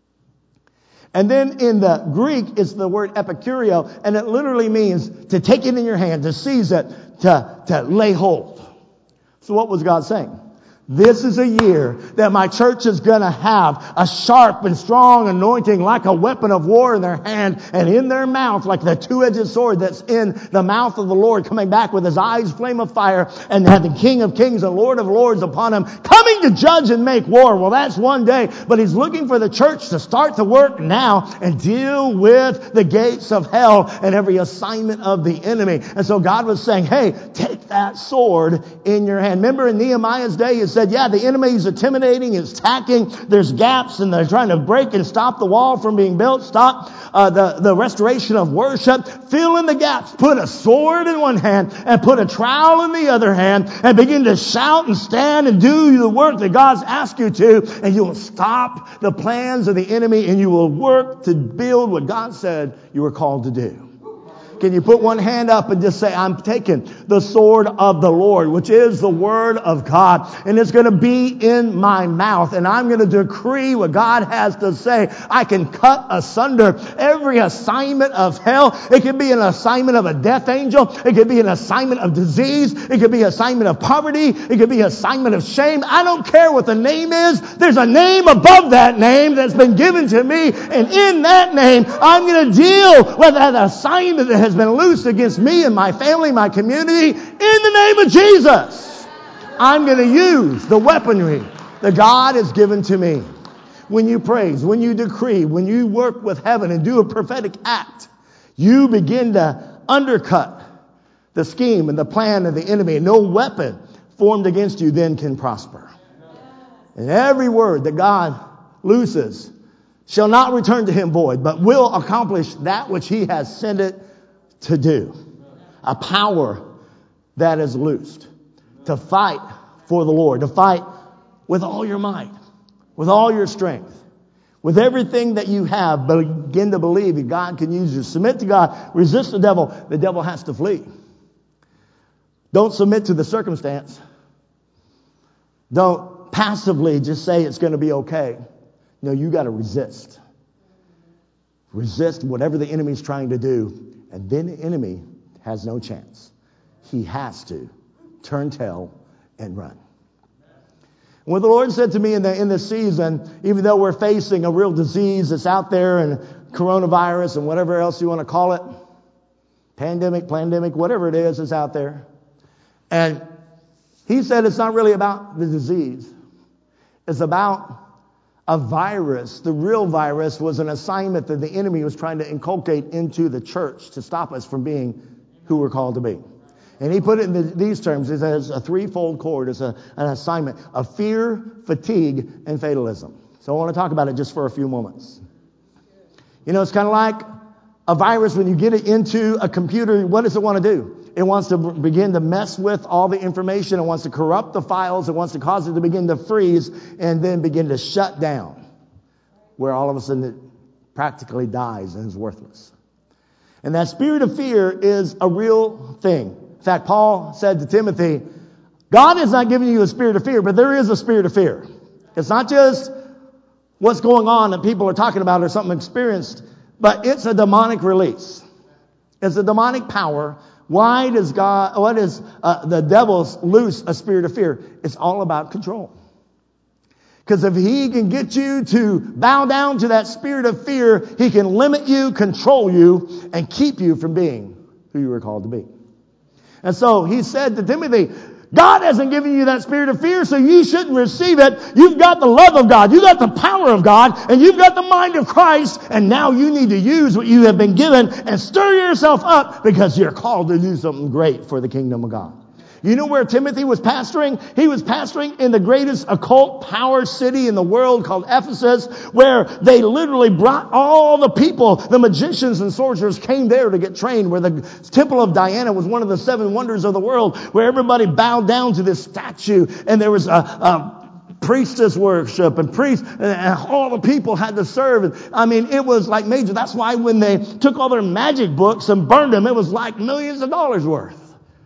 And then in the Greek, it's the word epikurio, and it literally means to take it in your hand, to seize it, to lay hold. So what was God saying? This is a year that my church is going to have a sharp and strong anointing like a weapon of war in their hand and in their mouth like the two-edged sword that's in the mouth of the Lord, coming back with his eyes flame of fire, and have the King of Kings and Lord of Lords upon him, coming to judge and make war. Well, that's one day, but he's looking for the church to start the work now and deal with the gates of hell and every assignment of the enemy. And so God was saying, hey, take that sword in your hand. Remember in Nehemiah's day, he said, yeah, the enemy is intimidating, is attacking, there's gaps, and they're trying to break and stop the wall from being built, stop the restoration of worship. Fill in the gaps. Put a sword in one hand and put a trowel in the other hand and begin to shout and stand and do the work that God's asked you to, and you will stop the plans of the enemy and you will work to build what God said you were called to do. Can you put one hand up and just say, I'm taking the sword of the Lord, which is the word of God, and it's going to be in my mouth, and I'm going to decree what God has to say. I can cut asunder every assignment of hell. It could be an assignment of a death angel. It could be an assignment of disease. It could be an assignment of poverty. It could be an assignment of shame. I don't care what the name is. There's a name above that name that's been given to me, and in that name, I'm going to deal with that assignment that has been loosed against me and my family, my community, in the name of Jesus. I'm going to use the weaponry that God has given to me. When you praise, when you decree, when you work with heaven and do a prophetic act, you begin to undercut the scheme and the plan of the enemy. No weapon formed against you then can prosper. And every word that God looses shall not return to him void, but will accomplish that which he has sent it to do. A power that is loosed to fight for the Lord, to fight with all your might, with all your strength, with everything that you have. Begin to believe that God can use you. Submit to God. Resist the devil has to flee. Don't submit to the circumstance. Don't passively just say it's going to be okay. No, you got to resist. Resist whatever the enemy is trying to do. And then the enemy has no chance. He has to turn tail and run. What the Lord said to me in this season, even though we're facing a real disease that's out there, and coronavirus and whatever else you want to call it, pandemic, whatever it is out there. And he said it's not really about the disease. It's about a virus. The real virus was an assignment that the enemy was trying to inculcate into the church to stop us from being who we're called to be. And he put it in these terms. It says a threefold cord. It's an assignment of fear, fatigue, and fatalism. So I want to talk about it just for a few moments. You know, it's kind of like a virus. When you get it into a computer, what does it want to do? It wants to begin to mess with all the information. It wants to corrupt the files. It wants to cause it to begin to freeze and then begin to shut down, where all of a sudden it practically dies and is worthless. And that spirit of fear is a real thing. In fact, Paul said to Timothy, God is not giving you a spirit of fear, but there is a spirit of fear. It's not just what's going on that people are talking about or something experienced, but it's a demonic release. It's a demonic power. Why does the devil loose a spirit of fear? It's all about control. Because if he can get you to bow down to that spirit of fear, he can limit you, control you, and keep you from being who you were called to be. And so he said to Timothy, God hasn't given you that spirit of fear, so you shouldn't receive it. You've got the love of God. You've got the power of God. And you've got the mind of Christ. And now you need to use what you have been given and stir yourself up, because you're called to do something great for the kingdom of God. You know where Timothy was pastoring? He was pastoring in the greatest occult power city in the world called Ephesus, where they literally brought all the people, the magicians and sorcerers came there to get trained, where the Temple of Diana was one of the 7 wonders of the world, where everybody bowed down to this statue, and there was a priestess worship and priests, and all the people had to serve. I mean, it was like major. That's why when they took all their magic books and burned them, it was like millions of dollars worth.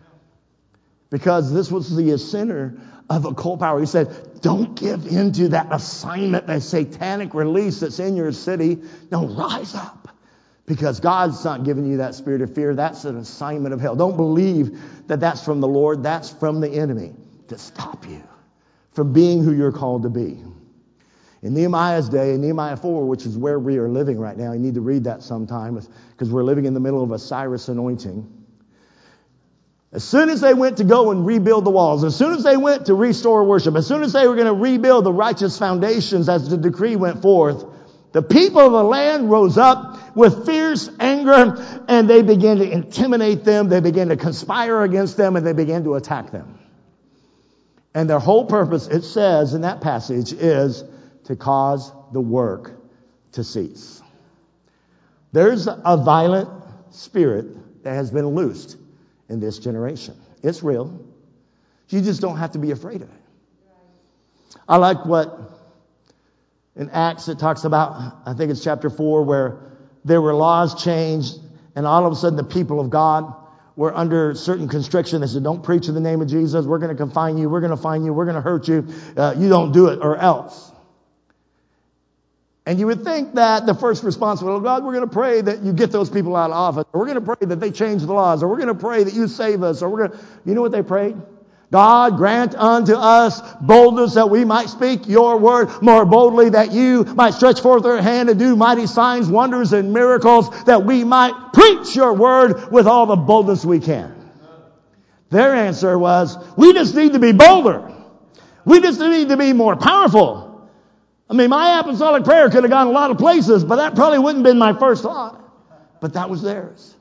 Because this was the center of occult power. He said, don't give into that assignment, that satanic release that's in your city. No, rise up. Because God's not giving you that spirit of fear. That's an assignment of hell. Don't believe that that's from the Lord. That's from the enemy to stop you from being who you're called to be. In Nehemiah's day, in Nehemiah 4, which is where we are living right now, you need to read that sometime because we're living in the middle of a Cyrus anointing. As soon as they went to go and rebuild the walls, as soon as they went to restore worship, as soon as they were going to rebuild the righteous foundations as the decree went forth, the people of the land rose up with fierce anger and they began to intimidate them. They began to conspire against them and they began to attack them. And their whole purpose, it says in that passage, is to cause the work to cease. There's a violent spirit that has been loosed in this generation. It's real. You just don't have to be afraid of it. I like what in Acts it talks about, I think it's chapter 4, where there were laws changed and all of a sudden the people of God were under certain constriction. They said, don't preach in the name of Jesus. We're going to confine you. We're going to fine you. We're going to hurt you. You don't do it or else. And you would think that the first response was, oh God, we're going to pray that you get those people out of office. Or we're going to pray that they change the laws. Or we're going to pray that you save us. Or we're going to, you know what they prayed? God, grant unto us boldness that we might speak your word more boldly, that you might stretch forth your hand and do mighty signs, wonders, and miracles, that we might preach your word with all the boldness we can. Their answer was, we just need to be bolder. We just need to be more powerful. I mean, my apostolic prayer could have gone a lot of places, but that probably wouldn't have been my first thought. But that was theirs.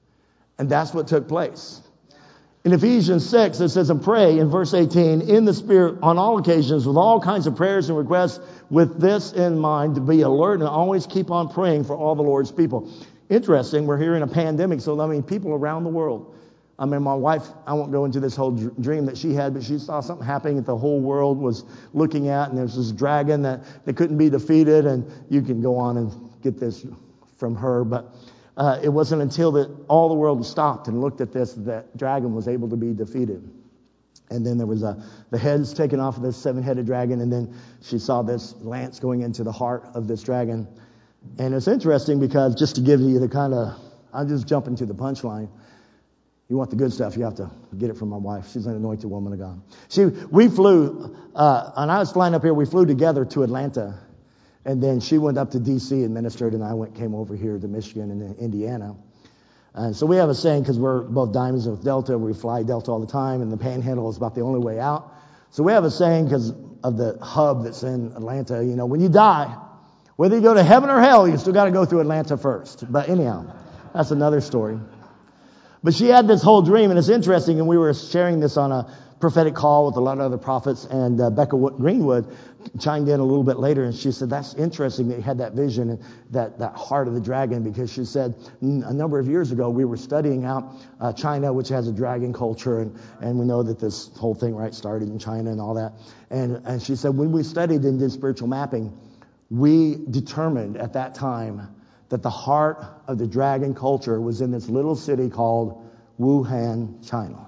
And that's what took place. In Ephesians 6, it says, and pray in verse 18, in the Spirit on all occasions with all kinds of prayers and requests, with this in mind, to be alert and always keep on praying for all the Lord's people. Interesting, we're here in a pandemic, so I mean, people around the world. I mean, my wife, I won't go into this whole dream that she had, but she saw something happening that the whole world was looking at, and there's this dragon that couldn't be defeated, and you can go on and get this from her, but it wasn't until that all the world stopped and looked at this that dragon was able to be defeated. And then there was the heads taken off of this 7-headed dragon, and then she saw this lance going into the heart of this dragon. And it's interesting because, just to give you the kind of, I'll just jump into the punchline. You want the good stuff, you have to get it from my wife. She's an anointed woman of God. We flew, and I was flying up here, we flew together to Atlanta. And then she went up to D.C. and ministered, and I came over here to Michigan and Indiana. And so we have a saying, because we're both diamonds with Delta, we fly Delta all the time, and the Panhandle is about the only way out. So we have a saying, because of the hub that's in Atlanta, you know, when you die, whether you go to heaven or hell, you still got to go through Atlanta first. But anyhow, that's another story. But she had this whole dream, and it's interesting, and we were sharing this on a prophetic call with a lot of other prophets, and Becca Greenwood chimed in a little bit later, and she said, that's interesting that you had that vision and that heart of the dragon, because she said a number of years ago we were studying out China, which has a dragon culture, and we know that this whole thing started in China and all that. And she said when we studied and did spiritual mapping, we determined at that time that the heart of the dragon culture was in this little city called Wuhan, China.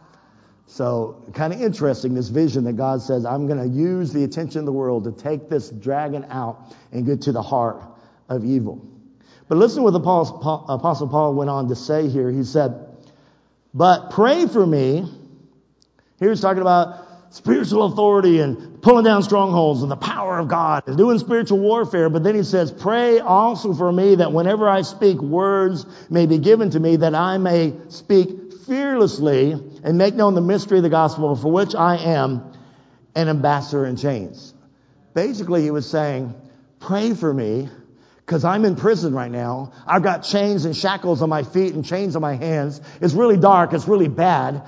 So kind of interesting, this vision that God says, I'm going to use the attention of the world to take this dragon out and get to the heart of evil. But listen what the Apostle Paul went on to say here. He said, but pray for me. Here he's talking about spiritual authority and pulling down strongholds and the power of God and doing spiritual warfare. But then he says, pray also for me that whenever I speak, words may be given to me, that I may speak fearlessly and make known the mystery of the gospel, for which I am an ambassador in chains. Basically, he was saying, pray for me, because I'm in prison right now. I've got chains and shackles on my feet and chains on my hands. It's really dark. It's really bad.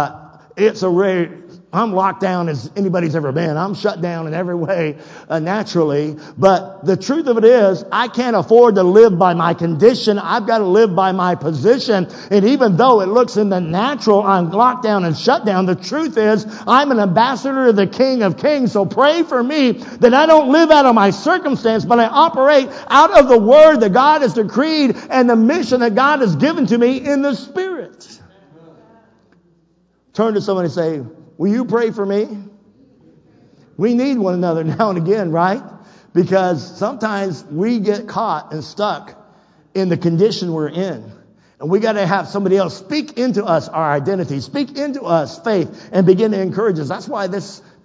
I'm locked down as anybody's ever been. I'm shut down in every way, naturally. But the truth of it is, I can't afford to live by my condition. I've got to live by my position. And even though it looks in the natural, I'm locked down and shut down, the truth is, I'm an ambassador to the King of Kings. So pray for me that I don't live out of my circumstance, but I operate out of the word that God has decreed and the mission that God has given to me in the Spirit. Turn to somebody and say, will you pray for me? We need one another now and again, right? Because sometimes we get caught and stuck in the condition we're in. And we got to have somebody else speak into us our identity, speak into us faith, and begin to encourage us. That's why this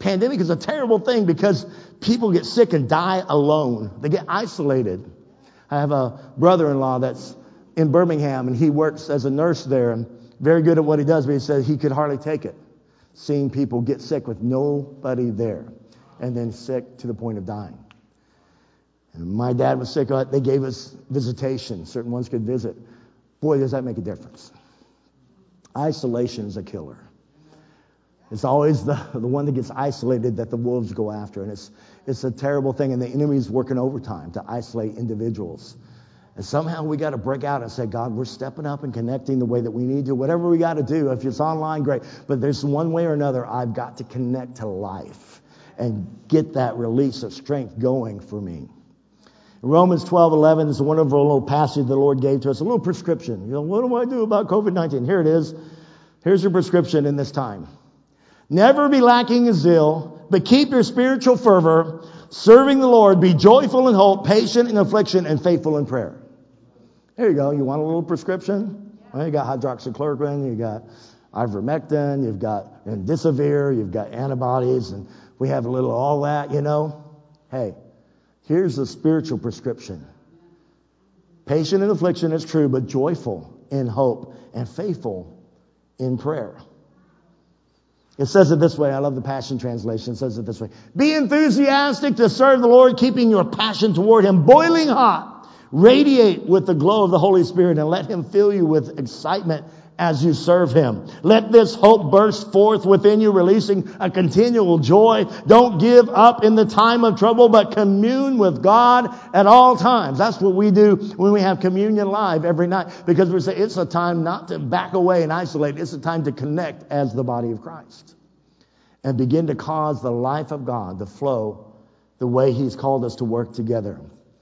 pandemic is a terrible thing because people get sick and die alone. They get isolated. I have a brother-in-law that's in Birmingham, and he works as a nurse there, and very good at what he does, but he said he could hardly take it, seeing people get sick with nobody there, and then sick to the point of dying. And my dad was sick. They gave us visitation. Certain ones could visit. Boy, does that make a difference. Isolation is a killer. It's always the one that gets isolated that the wolves go after. And it's a terrible thing. And the enemy's working overtime to isolate individuals. And somehow we got to break out and say, God, we're stepping up and connecting the way that we need to. Whatever we got to do. If it's online, great. But there's one way or another, I've got to connect to life and get that release of strength going for me. Romans 12:11 is a wonderful little passage the Lord gave to us. A little prescription. What do I do about COVID-19? Here it is. Here's your prescription in this time. Never be lacking in zeal, but keep your spiritual fervor, serving the Lord. Be joyful in hope, patient in affliction, and faithful in prayer. There you go. You want a little prescription? Well, you got hydroxychloroquine, you got ivermectin, you've got remdesivir, you've got antibodies, and we have a little all that, Hey, here's the spiritual prescription. Patient in affliction is true, but joyful in hope and faithful in prayer. It says it this way. I love the Passion Translation. It says it this way. Be enthusiastic to serve the Lord, keeping your passion toward Him boiling hot. Radiate with the glow of the Holy Spirit and let Him fill you with excitement as you serve Him. Let this hope burst forth within you, releasing a continual joy. Don't give up in the time of trouble, but commune with God at all times. That's what we do when we have communion live every night, because we say it's a time not to back away and isolate. It's a time to connect as the body of Christ and begin to cause the life of God to flow the way He's called us to work together.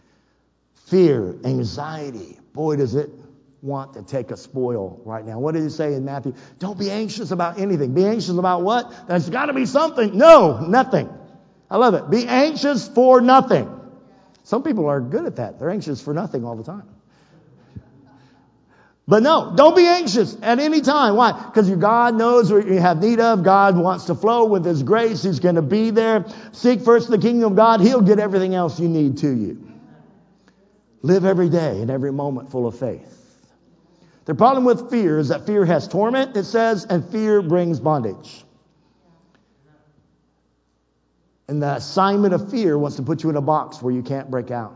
Fear, anxiety, boy, does it want to take a spoil right now. What did He say in Matthew? Don't be anxious about anything. Be anxious about what? There's got to be something. No, nothing. I love it. Be anxious for nothing. Some people are good at that. They're anxious for nothing all the time. But no, don't be anxious at any time. Why? Because God knows what you have need of. God wants to flow with His grace. He's going to be there. Seek first the kingdom of God. He'll get everything else you need to you. Live every day and every moment full of faith. The problem with fear is that fear has torment, it says, and fear brings bondage. And the assignment of fear wants to put you in a box where you can't break out.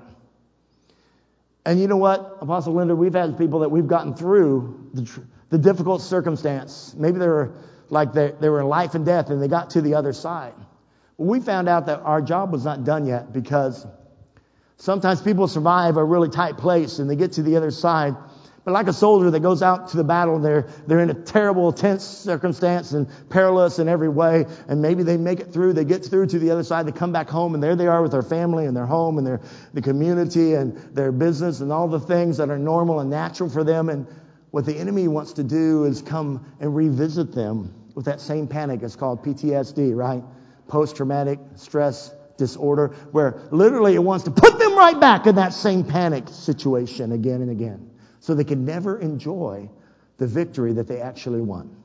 And you know what, Apostle Linda, we've had people that we've gotten through the difficult circumstance. Maybe they were in life and death and they got to the other side. Well, we found out that our job was not done yet, because sometimes people survive a really tight place and they get to the other side. But like a soldier that goes out to the battle, they're in a terrible, tense circumstance and perilous in every way. And maybe they make it through. They get through to the other side. They come back home, and there they are with their family and their home and the community and their business and all the things that are normal and natural for them. And what the enemy wants to do is come and revisit them with that same panic. It's called PTSD, right? Post-traumatic stress disorder, where literally it wants to put them right back in that same panic situation again and again, so they can never enjoy the victory that they actually won.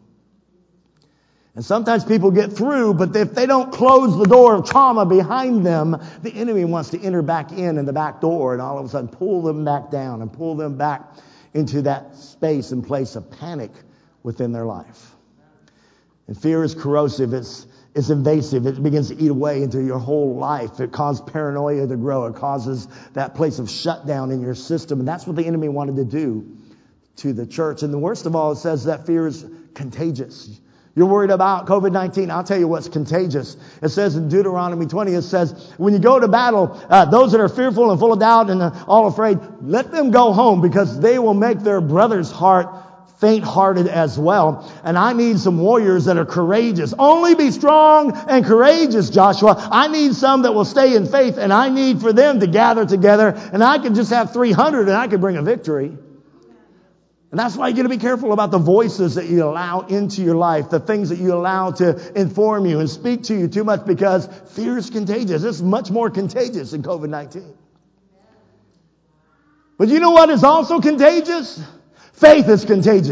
And sometimes people get through, but if they don't close the door of trauma behind them, the enemy wants to enter back in the back door and all of a sudden pull them back down and pull them back into that space and place of panic within their life. And fear is corrosive. It's invasive. It begins to eat away into your whole life. It causes paranoia to grow. It causes that place of shutdown in your system. And that's what the enemy wanted to do to the church. And the worst of all, it says that fear is contagious. You're worried about COVID-19. I'll tell you what's contagious. It says in Deuteronomy 20, it says, when you go to battle, those that are fearful and full of doubt and all afraid, let them go home, because they will make their brother's heart faint-hearted as well. And I need some warriors that are courageous. Only be strong and courageous, Joshua. I need some that will stay in faith, and I need for them to gather together. And I can just have 300 and I can bring a victory. And that's why you got to be careful about the voices that you allow into your life, the things that you allow to inform you and speak to you too much, because fear is contagious. It's much more contagious than COVID-19. But you know what is also contagious? Faith is contagious.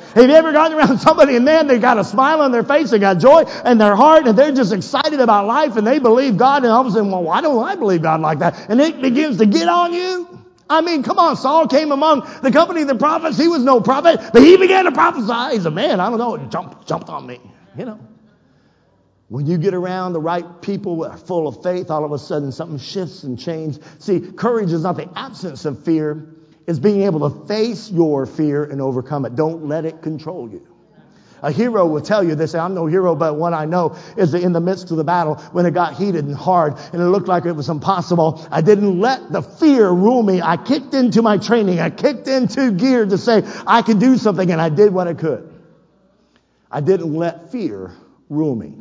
Have you ever gotten around somebody and man, they got a smile on their face, they got joy in their heart, and they're just excited about life and they believe God, and all of a sudden, well, why don't I believe God like that? And it begins to get on you. I mean, come on, Saul came among the company of the prophets. He was no prophet, but he began to prophesy. He's a man, I don't know, it jumped on me, you know. When you get around the right people who are full of faith, all of a sudden something shifts and changes. See, courage is not the absence of fear. It's being able to face your fear and overcome it. Don't let it control you. A hero will tell you this. I'm no hero, but what I know is that in the midst of the battle, when it got heated and hard and it looked like it was impossible, I didn't let the fear rule me. I kicked into my training. I kicked into gear to say I could do something, and I did what I could. I didn't let fear rule me.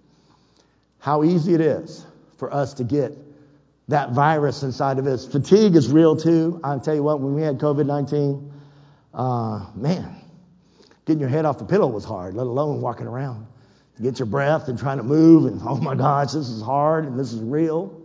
How easy it is for us to get that virus inside of us. Fatigue is real too. I'll tell you what, when we had COVID-19, man, getting your head off the pillow was hard, let alone walking around. To get your breath and trying to move, and oh my gosh, this is hard and this is real.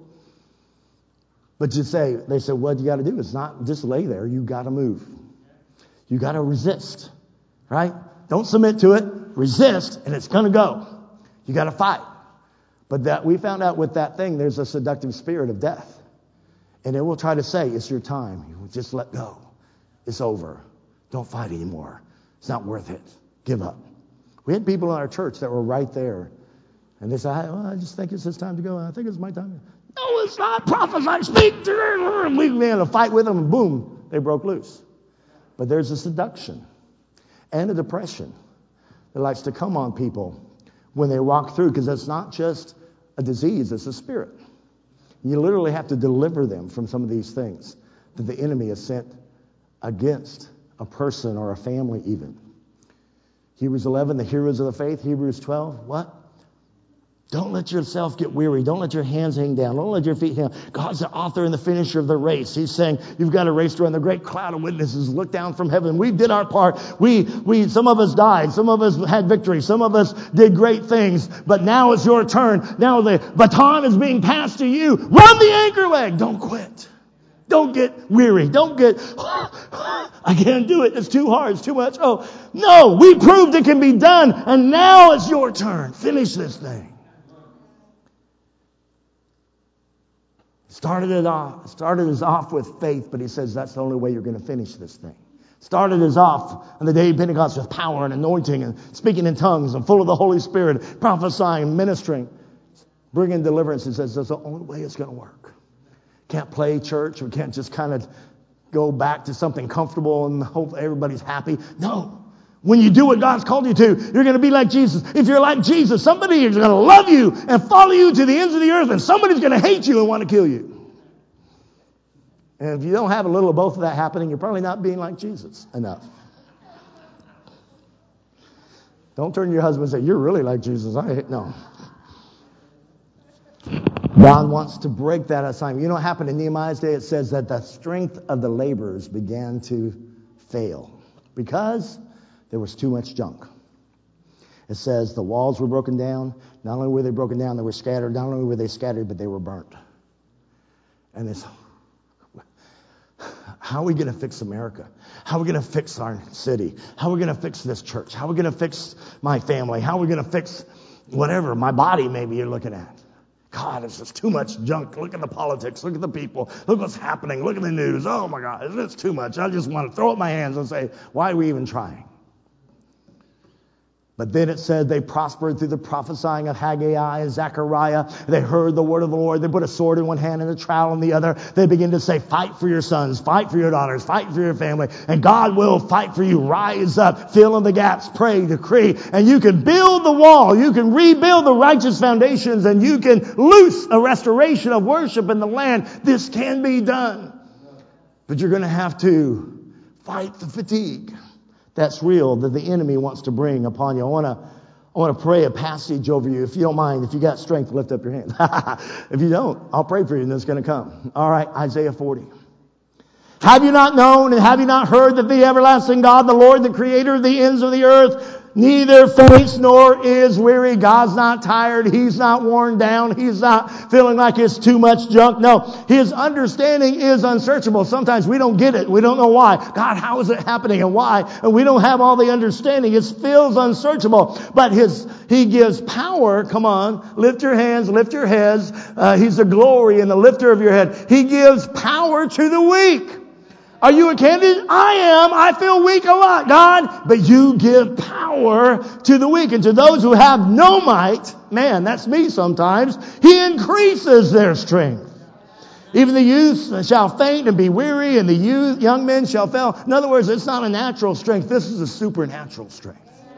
But they said, what you got to do is not just lay there. You got to move. You got to resist, right? Don't submit to it. Resist, and it's going to go. You got to fight. But that we found out with that thing, there's a seductive spirit of death. And it will try to say, it's your time. You just let go. It's over. Don't fight anymore. It's not worth it. Give up. We had people in our church that were right there. And they said, well, I just think it's his time to go. I think it's my time. No, it's not. Prophesy, speak. And we began to fight with them, and boom, they broke loose. But there's a seduction and a depression that likes to come on people when they walk through, because it's not just a disease, it's a spirit. You literally have to deliver them from some of these things that the enemy has sent against a person or a family even. Hebrews 11, the heroes of the faith. Hebrews 12, what? Don't let yourself get weary. Don't let your hands hang down. Don't let your feet hang down. God's the author and the finisher of the race. He's saying, you've got a race to run. The great cloud of witnesses look down from heaven. We did our part. Some of us died. Some of us had victory. Some of us did great things. But now it's your turn. Now the baton is being passed to you. Run the anchor leg. Don't quit. Don't get weary. Don't get, I can't do it. It's too hard. It's too much. Oh, no, we proved it can be done. And now it's your turn. Finish this thing. Started us off with faith, but he says that's the only way you're going to finish this thing. Started us off on the day of Pentecost with power and anointing and speaking in tongues and full of the Holy Spirit, prophesying, ministering, bringing deliverance. He says that's the only way it's going to work. Can't play church. We can't just kind of go back to something comfortable and hope everybody's happy. No. When you do what God's called you to, you're going to be like Jesus. If you're like Jesus, somebody is going to love you and follow you to the ends of the earth, and somebody's going to hate you and want to kill you. And if you don't have a little of both of that happening, you're probably not being like Jesus enough. Don't turn to your husband and say, you're really like Jesus. No. God wants to break that assignment. You know what happened in Nehemiah's day? It says that the strength of the laborers began to fail because there was too much junk. It says the walls were broken down. Not only were they broken down, they were scattered. Not only were they scattered, but they were burnt. And it's, how are we going to fix America? How are we going to fix our city? How are we going to fix this church? How are we going to fix my family? How are we going to fix whatever, my body maybe you're looking at? God, it's just too much junk. Look at the politics. Look at the people. Look what's happening. Look at the news. Oh, my God, it's too much. I just want to throw up my hands and say, why are we even trying? But then it said they prospered through the prophesying of Haggai and Zechariah. They heard the word of the Lord. They put a sword in one hand and a trowel in the other. They begin to say, fight for your sons, fight for your daughters, fight for your family, and God will fight for you. Rise up, fill in the gaps, pray, decree, and you can build the wall. You can rebuild the righteous foundations, and you can loose a restoration of worship in the land. This can be done. But you're going to have to fight the fatigue. That's real, that the enemy wants to bring upon you. I want to pray a passage over you. If you don't mind, if you got strength, lift up your hand. If you don't, I'll pray for you and it's going to come. All right, Isaiah 40. Have you not known and have you not heard that the everlasting God, the Lord, the creator of the ends of the earth, neither faints nor is weary. God's not tired. He's not worn down. He's not feeling like it's too much junk. No, His understanding is unsearchable. Sometimes we don't get it. We don't know why. God, how is it happening and why? And we don't have all the understanding. It feels unsearchable. But He gives power. Come on. Lift your hands. Lift your heads. He's the glory and the lifter of your head. He gives power to the weak. Are you a candidate? I am. I feel weak a lot, God. But you give power to the weak. And to those who have no might, man, that's me sometimes, He increases their strength. Even the youth shall faint and be weary, and the young men shall fail. In other words, it's not a natural strength. This is a supernatural strength.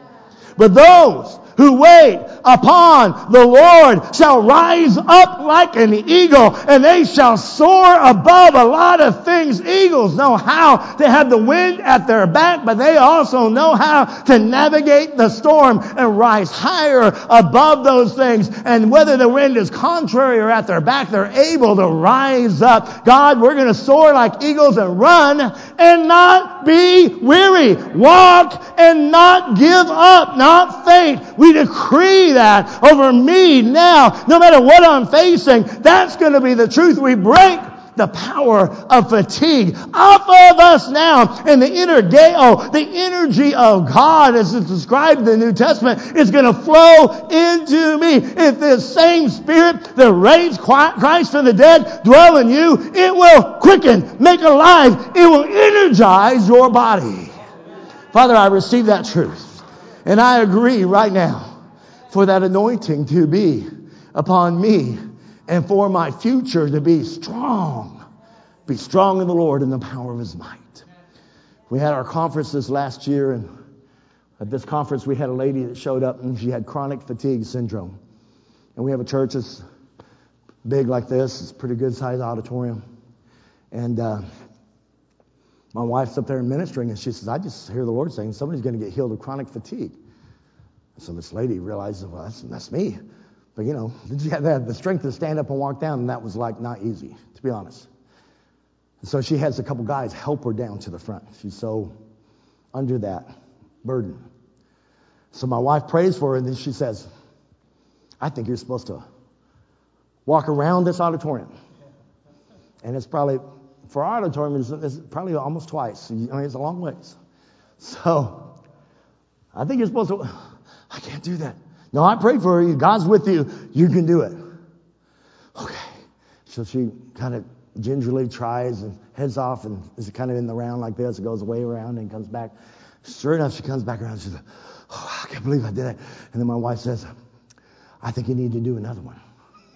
But those who wait upon the Lord shall rise up like an eagle, and they shall soar above a lot of things. Eagles know how to have the wind at their back, but they also know how to navigate the storm and rise higher above those things. And whether the wind is contrary or at their back, they're able to rise up. God, we're going to soar like eagles and run and not be weary. Walk and not give up, not faint. We decree that over me now, no matter what I'm facing. That's going to be the truth. We break the power of fatigue off of us now. And the energeo, the energy of God as it's described in the New Testament, is going to flow into me. If this same Spirit that raised Christ from the dead dwell in you, it will quicken, make alive, it will energize your body. Father, I receive that truth. And I agree right now for that anointing to be upon me and for my future to be strong. Be strong in the Lord and the power of His might. We had our conference this last year, and at this conference we had a lady that showed up and she had chronic fatigue syndrome. And we have a church that's big like this. It's a pretty good sized auditorium. And my wife's up there ministering, and she says, I just hear the Lord saying somebody's going to get healed of chronic fatigue. So this lady realizes, well, that's me. But, she had the strength to stand up and walk down, and that was like not easy, to be honest. And so she has a couple guys help her down to the front. She's so under that burden. So my wife prays for her, and then she says, I think you're supposed to walk around this auditorium. And it's probably, for our auditorium, it's probably almost twice. It's a long ways. So I think you're supposed to, I can't do that. No, I prayed for her. God's with you. You can do it. Okay. So she kind of gingerly tries and heads off and is kind of in the round like this. It goes way around and comes back. Sure enough, she comes back around. She's like, oh, I can't believe I did that. And then my wife says, I think you need to do another one.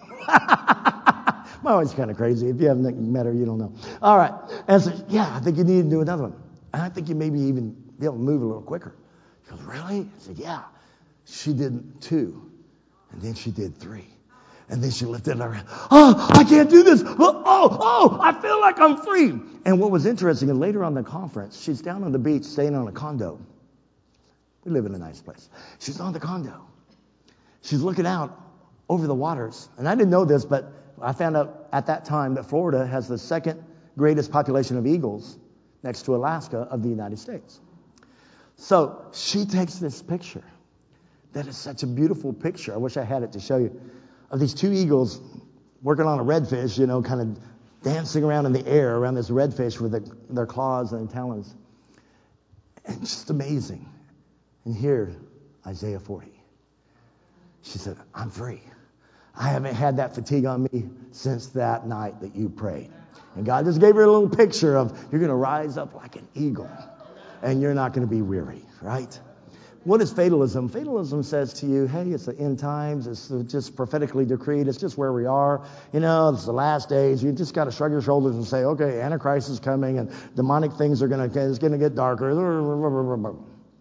My wife's kind of crazy. If you haven't met her, you don't know. All right. And so, yeah, I think you need to do another one. And I think you maybe even be able to move a little quicker. She goes, really? I said, yeah. She did 2. And then she did 3. And then she lifted her hand. Oh, I can't do this. I feel like I'm free. And what was interesting, and later on in the conference, she's down on the beach staying on a condo. We live in a nice place. She's on the condo. She's looking out over the waters. And I didn't know this, but I found out at that time that Florida has the second greatest population of eagles next to Alaska of the United States. So she takes this picture. That is such a beautiful picture. I wish I had it to show you. Of these 2 eagles working on a redfish, kind of dancing around in the air around this redfish with their claws and talons. And just amazing. And here, Isaiah 40. She said, I'm free. I haven't had that fatigue on me since that night that you prayed. And God just gave her a little picture of you're going to rise up like an eagle. And you're not going to be weary, right? What is fatalism? Fatalism says to you, hey, it's the end times. It's just prophetically decreed. It's just where we are. It's the last days. You just got to shrug your shoulders and say, okay, Antichrist is coming and demonic things it's going to get darker.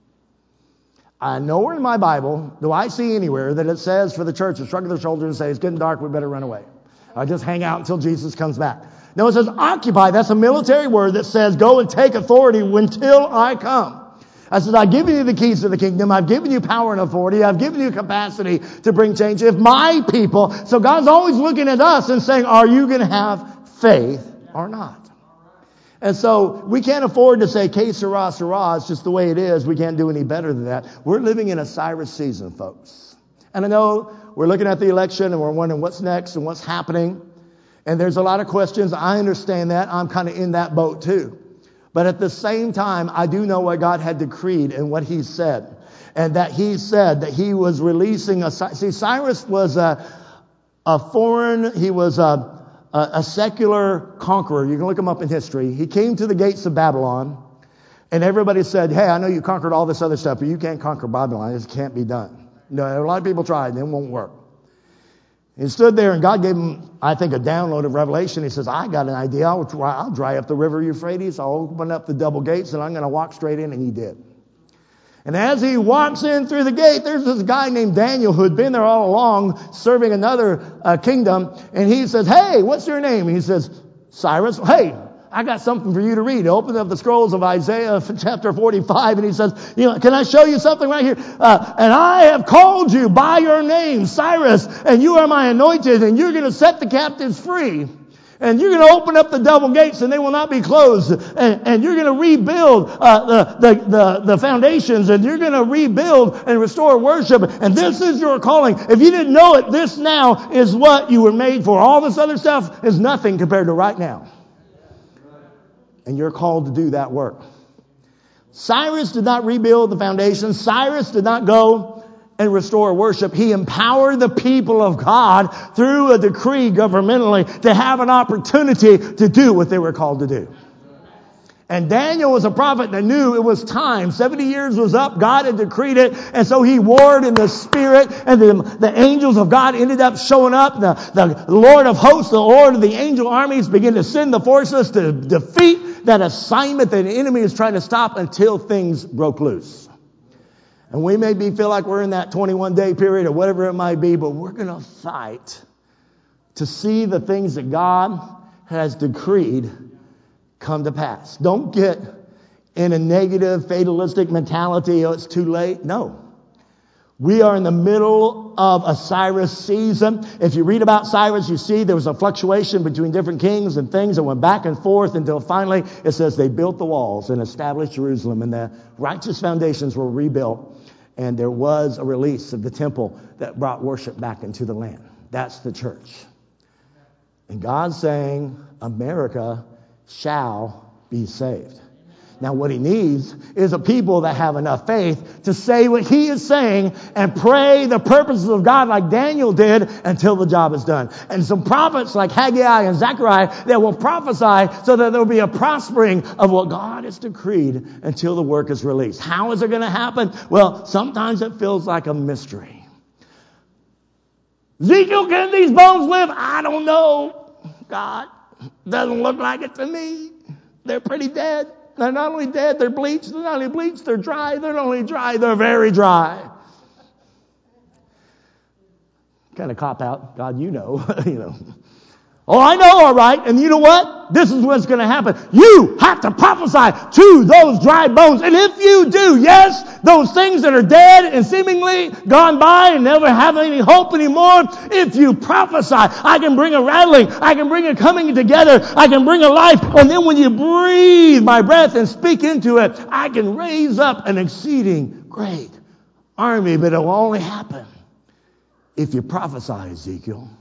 I nowhere in my Bible do I see anywhere that it says for the church to shrug their shoulders and say, it's getting dark, we better run away. I just hang out until Jesus comes back. No, it says occupy. That's a military word that says go and take authority until I come. I said, I've given you the keys to the kingdom. I've given you power and authority. I've given you capacity to bring change. If my people, so God's always looking at us and saying, are you going to have faith or not? And so we can't afford to say, que sera, sera. It's just the way it is. We can't do any better than that. We're living in a Cyrus season, folks. And I know we're looking at the election and we're wondering what's next and what's happening. And there's a lot of questions. I understand that. I'm kind of in that boat too. But at the same time, I do know what God had decreed and what he said. And that he said that he was releasing see, Cyrus was a foreign, he was a secular conqueror. You can look him up in history. He came to the gates of Babylon, and everybody said, hey, I know you conquered all this other stuff, but you can't conquer Babylon. It can't be done. No, a lot of people tried, and it won't work. He stood there, and God gave him, I think, a download of revelation. He says, I got an idea. I'll dry up the river Euphrates. I'll open up the double gates, and I'm going to walk straight in, and he did. And as he walks in through the gate, there's this guy named Daniel who had been there all along serving another kingdom. And he says, hey, what's your name? And he says, Cyrus. Hey, I got something for you to read. He opens up the scrolls of Isaiah chapter 45 and he says, can I show you something right here? And I have called you by your name, Cyrus, and you are my anointed, and you're going to set the captives free. And you're going to open up the double gates and they will not be closed. And you're going to rebuild the foundations, and you're going to rebuild and restore worship. And this is your calling. If you didn't know it, this now is what you were made for. All this other stuff is nothing compared to right now. And you're called to do that work. Cyrus did not rebuild the foundation. Cyrus did not go and restore worship. He empowered the people of God through a decree governmentally to have an opportunity to do what they were called to do. And Daniel was a prophet that knew it was time. 70 years was up. God had decreed it. And so he warred in the spirit, and the angels of God ended up showing up. The Lord of hosts, the Lord of the angel armies began to send the forces to defeat that assignment that the enemy is trying to stop until things broke loose. And we may feel like we're in that 21-day period or whatever it might be, but we're going to fight to see the things that God has decreed come to pass. Don't get in a negative, fatalistic mentality, oh, it's too late. No. We are in the middle of a Cyrus season. If you read about Cyrus, you see there was a fluctuation between different kings and things that went back and forth until finally it says they built the walls and established Jerusalem, and the righteous foundations were rebuilt. And there was a release of the temple that brought worship back into the land. That's the church. And God's saying, America shall be saved. Now what he needs is a people that have enough faith to say what he is saying and pray the purposes of God like Daniel did until the job is done. And some prophets like Haggai and Zechariah that will prophesy so that there will be a prospering of what God has decreed until the work is released. How is it going to happen? Well, sometimes it feels like a mystery. Ezekiel, can these bones live? I don't know. God, doesn't look like it to me. They're pretty dead. They're not only dead, they're bleached. They're not only bleached, they're dry. They're not only dry, they're very dry. Kind of cop out. God, you know. Oh, I know, all right. And you know what? This is what's going to happen. You have to prophesy to those dry bones. And if you do, yes, those things that are dead and seemingly gone by and never have any hope anymore, if you prophesy, I can bring a rattling. I can bring a coming together. I can bring a life. And then when you breathe my breath and speak into it, I can raise up an exceeding great army. But it will only happen if you prophesy, Ezekiel.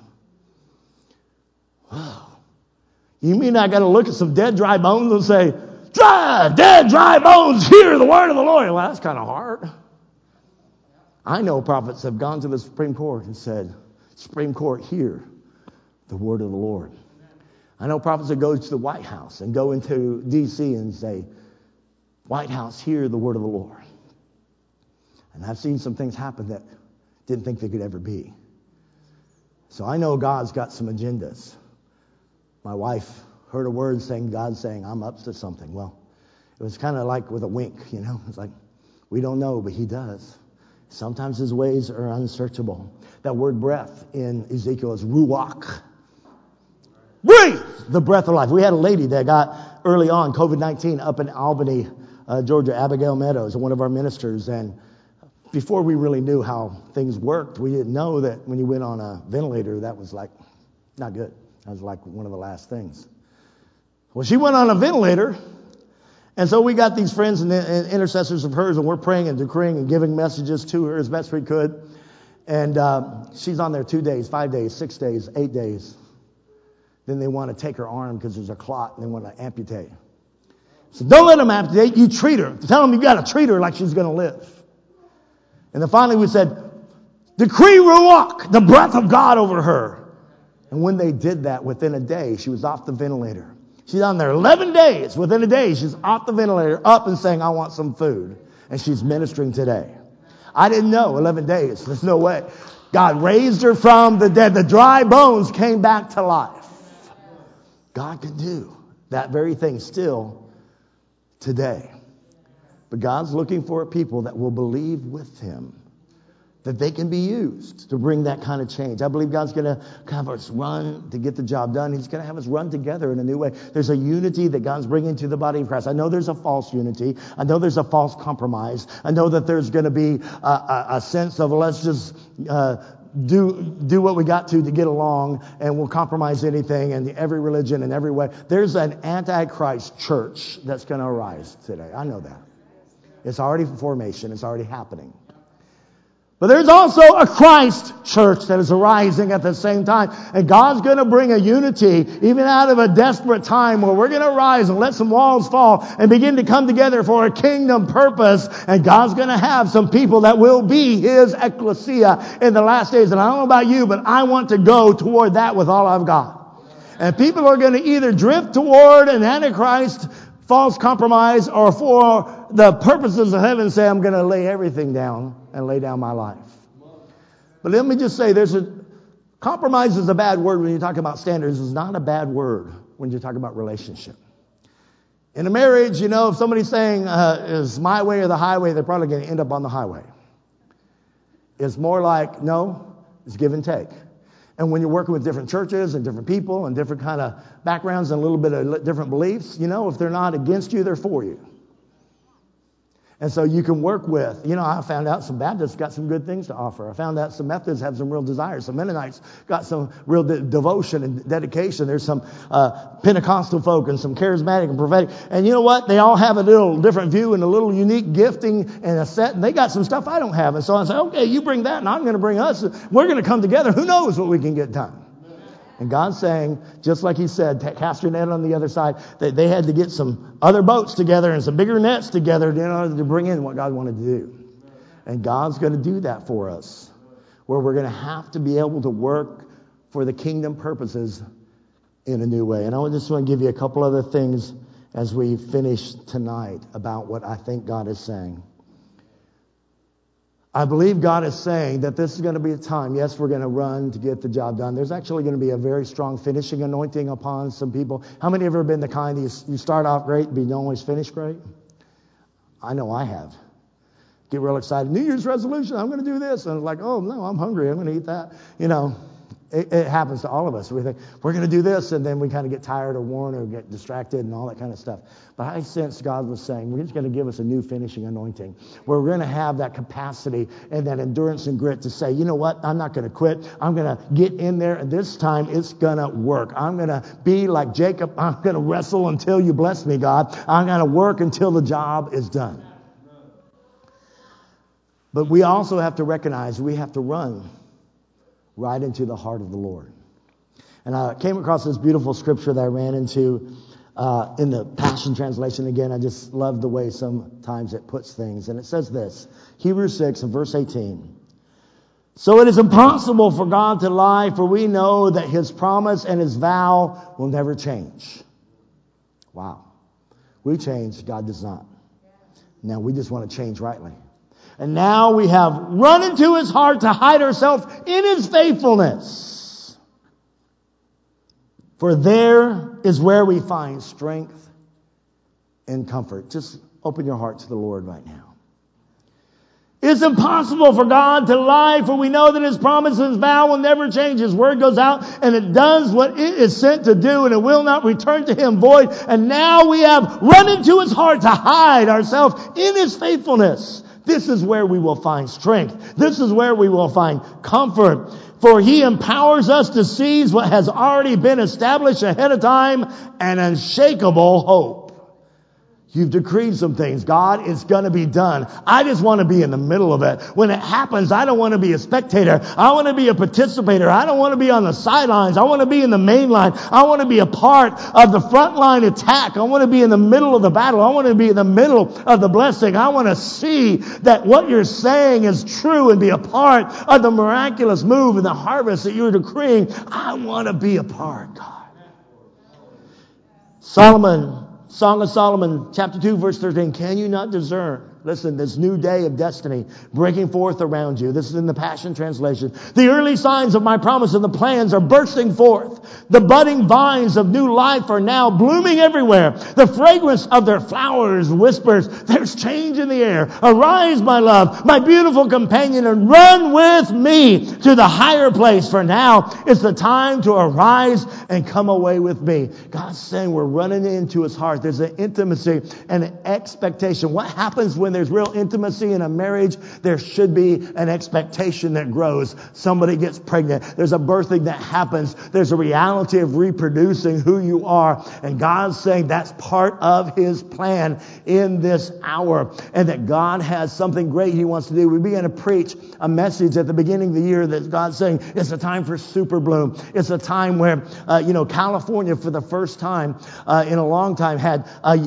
Wow. You mean I got to look at some dead, dry bones and say, dead, dry bones, hear the word of the Lord? Well, that's kind of hard. I know prophets have gone to the Supreme Court and said, Supreme Court, hear the word of the Lord. I know prophets that go to the White House and go into D.C. and say, White House, hear the word of the Lord. And I've seen some things happen that didn't think they could ever be. So I know God's got some agendas. My wife heard a word saying, God saying, I'm up to something. Well, it was kind of like with a wink, It's like, we don't know, but he does. Sometimes his ways are unsearchable. That word breath in Ezekiel is ruach. Breathe! The breath of life. We had a lady that got early on COVID-19 up in Albany, Georgia, Abigail Meadows, one of our ministers. And before we really knew how things worked, we didn't know that when you went on a ventilator, that was like not good. That was like one of the last things. Well, she went on a ventilator. And so we got these friends and intercessors of hers, and we're praying and decreeing and giving messages to her as best we could. And she's on there 2 days, 5 days, 6 days, 8 days. Then they want to take her arm because there's a clot and they want to amputate. So don't let them amputate. You treat her. Tell them you got to treat her like she's going to live. And then finally we said, decree Ruach, the breath of God over her. And when they did that, within a day, she was off the ventilator. She's on there 11 days. Within a day, she's off the ventilator, up and saying, I want some food. And she's ministering today. I didn't know 11 days. There's no way. God raised her from the dead. The dry bones came back to life. God can do that very thing still today. But God's looking for a people that will believe with him that they can be used to bring that kind of change. I believe God's going to have us run to get the job done. He's going to have us run together in a new way. There's a unity that God's bringing to the body of Christ. I know there's a false unity. I know there's a false compromise. I know that there's going to be a sense of let's just do what we got to get along, and we'll compromise anything and every religion and every way. There's an antichrist church that's going to arise today. I know that. It's already in formation. It's already happening. But there's also a Christ church that is arising at the same time. And God's going to bring a unity even out of a desperate time where we're going to rise and let some walls fall and begin to come together for a kingdom purpose. And God's going to have some people that will be his ecclesia in the last days. And I don't know about you, but I want to go toward that with all I've got. And people are going to either drift toward an antichrist false compromise, or for the purposes of heaven say, I'm going to lay everything down and lay down my life. But let me just say, compromise is a bad word when you talk about standards. It's not a bad word when you talk about relationship. In a marriage, if somebody's saying, is my way or the highway, they're probably going to end up on the highway. It's more like, no, it's give and take. And when you're working with different churches and different people and different kind of backgrounds and a little bit of different beliefs, if they're not against you, they're for you. And so you can work with, I found out some Baptists got some good things to offer. I found out some Methodists have some real desires. Some Mennonites got some real devotion and dedication. There's some Pentecostal folk and some charismatic and prophetic. And you know what? They all have a little different view and a little unique gifting and a set. And they got some stuff I don't have. And so I say, okay, you bring that and I'm going to bring us. We're going to come together. Who knows what we can get done? And God's saying, just like he said, cast your net on the other side, that they had to get some other boats together and some bigger nets together in order to bring in what God wanted to do. And God's going to do that for us, where we're going to have to be able to work for the kingdom purposes in a new way. And I just want to give you a couple other things as we finish tonight about what I think God is saying. I believe God is saying that this is going to be a time. Yes, we're going to run to get the job done. There's actually going to be a very strong finishing anointing upon some people. How many have ever been the kind you start off great but you don't always finish great? I know I have. Get real excited. New Year's resolution, I'm going to do this. And it's like, oh, no, I'm hungry. I'm going to eat that. It happens to all of us. We think, we're going to do this, and then we kind of get tired or worn or get distracted and all that kind of stuff. But I sense God was saying, we're just going to give us a new finishing anointing, where we're going to have that capacity and that endurance and grit to say, you know what, I'm not going to quit. I'm going to get in there, and this time it's going to work. I'm going to be like Jacob. I'm going to wrestle until you bless me, God. I'm going to work until the job is done. But we also have to recognize we have to run right into the heart of the Lord. And I came across this beautiful scripture that I ran into in the Passion Translation. Again, I just love the way sometimes it puts things. And it says this, Hebrews 6 and verse 18. So it is impossible for God to lie, for we know that his promise and his vow will never change. Wow. We change, God does not. Now we just want to change rightly. And now we have run into his heart to hide ourselves in his faithfulness. For there is where we find strength and comfort. Just open your heart to the Lord right now. It's impossible for God to lie, for we know that his promise and his vow will never change. His word goes out and it does what it is sent to do, and it will not return to him void. And now we have run into his heart to hide ourselves in his faithfulness. This is where we will find strength. This is where we will find comfort. For he empowers us to seize what has already been established ahead of time, an unshakable hope. You've decreed some things. God, it's going to be done. I just want to be in the middle of it. When it happens, I don't want to be a spectator. I want to be a participator. I don't want to be on the sidelines. I want to be in the main line. I want to be a part of the front line attack. I want to be in the middle of the battle. I want to be in the middle of the blessing. I want to see that what you're saying is true and be a part of the miraculous move and the harvest that you're decreeing. I want to be a part, God. Song of Solomon, chapter 2, verse 13. Can you not discern? Listen, this new day of destiny breaking forth around you. This is in the Passion Translation. The early signs of my promise and the plans are bursting forth. The budding vines of new life are now blooming everywhere. The fragrance of their flowers whispers, there's change in the air. Arise, my love, my beautiful companion, and run with me to the higher place. For now is the time to arise and come away with me. God's saying we're running into his heart. There's an intimacy and an expectation. What happens when there's real intimacy in a marriage? There should be an expectation that grows. Somebody gets pregnant. There's a birthing that happens. There's a reality of reproducing who you are. And God's saying that's part of his plan in this hour. And that God has something great he wants to do. We began to preach a message at the beginning of the year that God's saying it's a time for super bloom. It's a time where, California for the first time in a long time had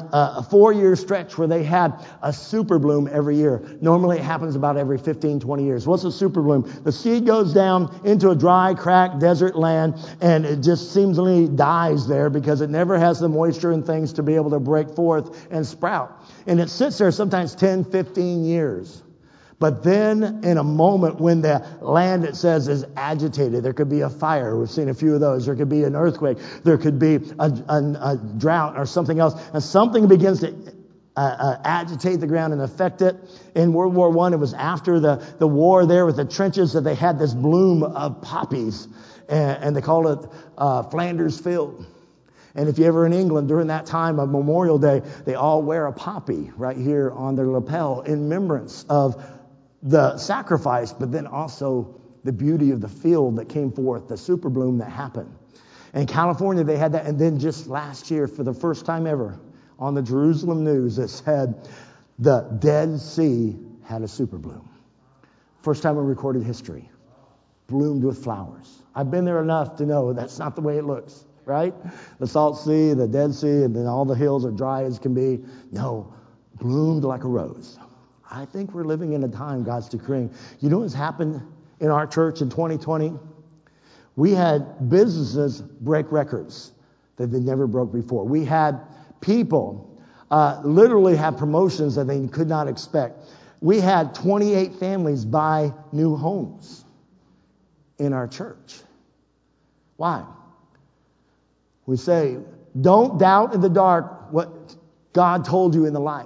a 4-year stretch where they had a super bloom every year. Normally it happens about every 15, 20 years. What's a super bloom? The seed goes down into a dry, cracked desert land and it just seemingly dies there because it never has the moisture and things to be able to break forth and sprout. And it sits there sometimes 10, 15 years. But then in a moment when the land, it says, is agitated, there could be a fire. We've seen a few of those. There could be an earthquake. There could be a drought or something else. And something begins to agitate the ground and affect it. In World War I, it was after the war there with the trenches that they had this bloom of poppies. And they call it Flanders Field. And if you're ever in England during that time of Memorial Day, they all wear a poppy right here on their lapel in remembrance of the sacrifice, but then also the beauty of the field that came forth, the super bloom that happened. In California, they had that. And then just last year, for the first time ever, on the Jerusalem News, it said the Dead Sea had a super bloom. First time in recorded history. Bloomed with flowers. I've been there enough to know that's not the way it looks, right? The Salt Sea, the Dead Sea, and then all the hills are dry as can be. No, bloomed like a rose. I think we're living in a time God's decreeing. You know what's happened in our church in 2020? We had businesses break records that they never broke before. We had people literally have promotions that they could not expect. We had 28 families buy new homes in our church. Why? We say, don't doubt in the dark what God told you in the light.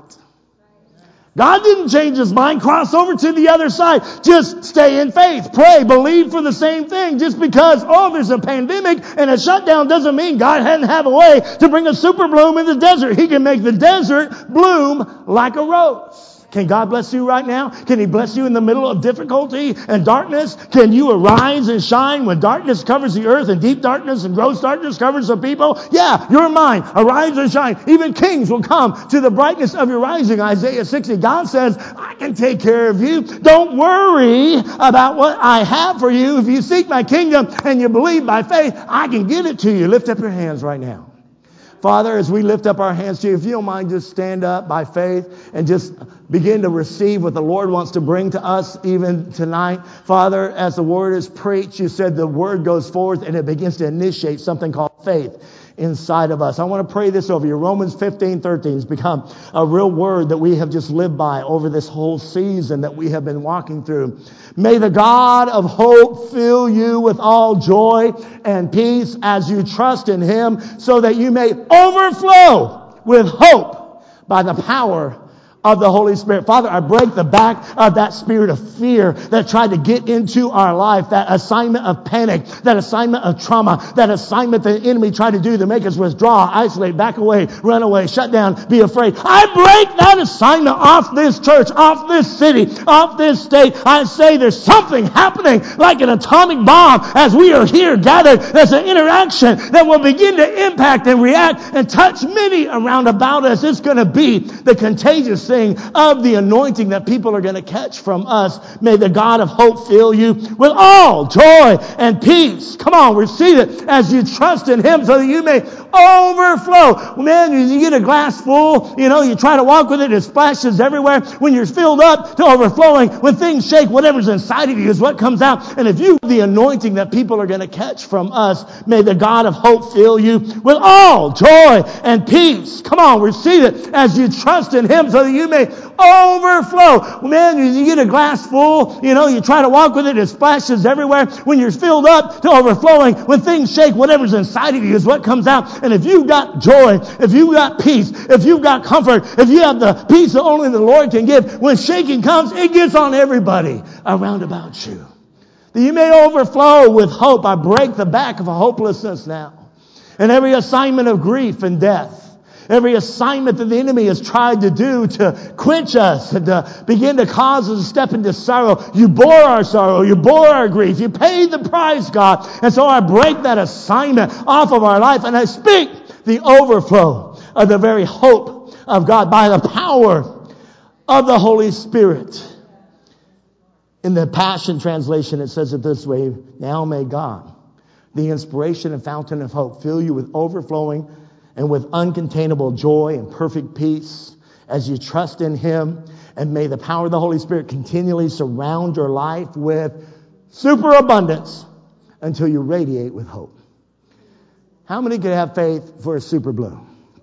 God didn't change his mind. Cross over to the other side. Just stay in faith. Pray. Believe for the same thing. Just because, there's a pandemic and a shutdown doesn't mean God hadn't have a way to bring a super bloom in the desert. He can make the desert bloom like a rose. Can God bless you right now? Can he bless you in the middle of difficulty and darkness? Can you arise and shine when darkness covers the earth and deep darkness and gross darkness covers the people? Yeah, you're mine. Arise and shine. Even kings will come to the brightness of your rising. Isaiah 60. God says, I can take care of you. Don't worry about what I have for you. If you seek my kingdom and you believe by faith, I can give it to you. Lift up your hands right now. Father, as we lift up our hands to you, if you don't mind, just stand up by faith and just begin to receive what the Lord wants to bring to us even tonight. Father, as the word is preached, you said the word goes forth and it begins to initiate something called faith inside of us. I want to pray this over you. Romans 15:13 has become a real word that we have just lived by over this whole season that we have been walking through. May the God of hope fill you with all joy and peace as you trust in him, so that you may overflow with hope by the power of the Holy Spirit. Father, I break the back of that spirit of fear that tried to get into our life, that assignment of panic, that assignment of trauma, that assignment the enemy tried to do to make us withdraw, isolate, back away, run away, shut down, be afraid. I break that assignment off this church, off this city, off this state. I say there's something happening like an atomic bomb as we are here gathered. There's an interaction that will begin to impact and react and touch many around about us. It's going to be the contagious thing of the anointing that people are going to catch from us. May the God of hope fill you with all joy and peace. Come on, receive it as you trust in Him so that you may overflow. Man, you get a glass full, you try to walk with it, it splashes everywhere. When you're filled up to overflowing, when things shake, whatever's inside of you is what comes out. And if you have the anointing that people are going to catch from us, may the God of hope fill you with all joy and peace. Come on, receive it as you trust in Him so that you may overflow. Man, you get a glass full, you try to walk with it, it splashes everywhere. When you're filled up to overflowing, when things shake, whatever's inside of you is what comes out. And if you've got joy, if you've got peace, if you've got comfort, if you have the peace that only the Lord can give, when shaking comes, it gets on everybody around about you. That you may overflow with hope. I break the back of hopelessness now. And every assignment of grief and death. Every assignment that the enemy has tried to do to quench us and to begin to cause us to step into sorrow. You bore our sorrow. You bore our grief. You paid the price, God. And so I break that assignment off of our life and I speak the overflow of the very hope of God by the power of the Holy Spirit. In the Passion Translation, it says it this way: now may God, the inspiration and fountain of hope, fill you with overflowing and with uncontainable joy and perfect peace as you trust in Him. And may the power of the Holy Spirit continually surround your life with superabundance until you radiate with hope. How many could have faith for a super blue?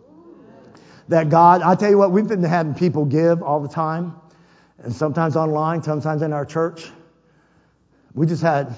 That God, I tell you what, we've been having people give all the time. And sometimes online, sometimes in our church. We had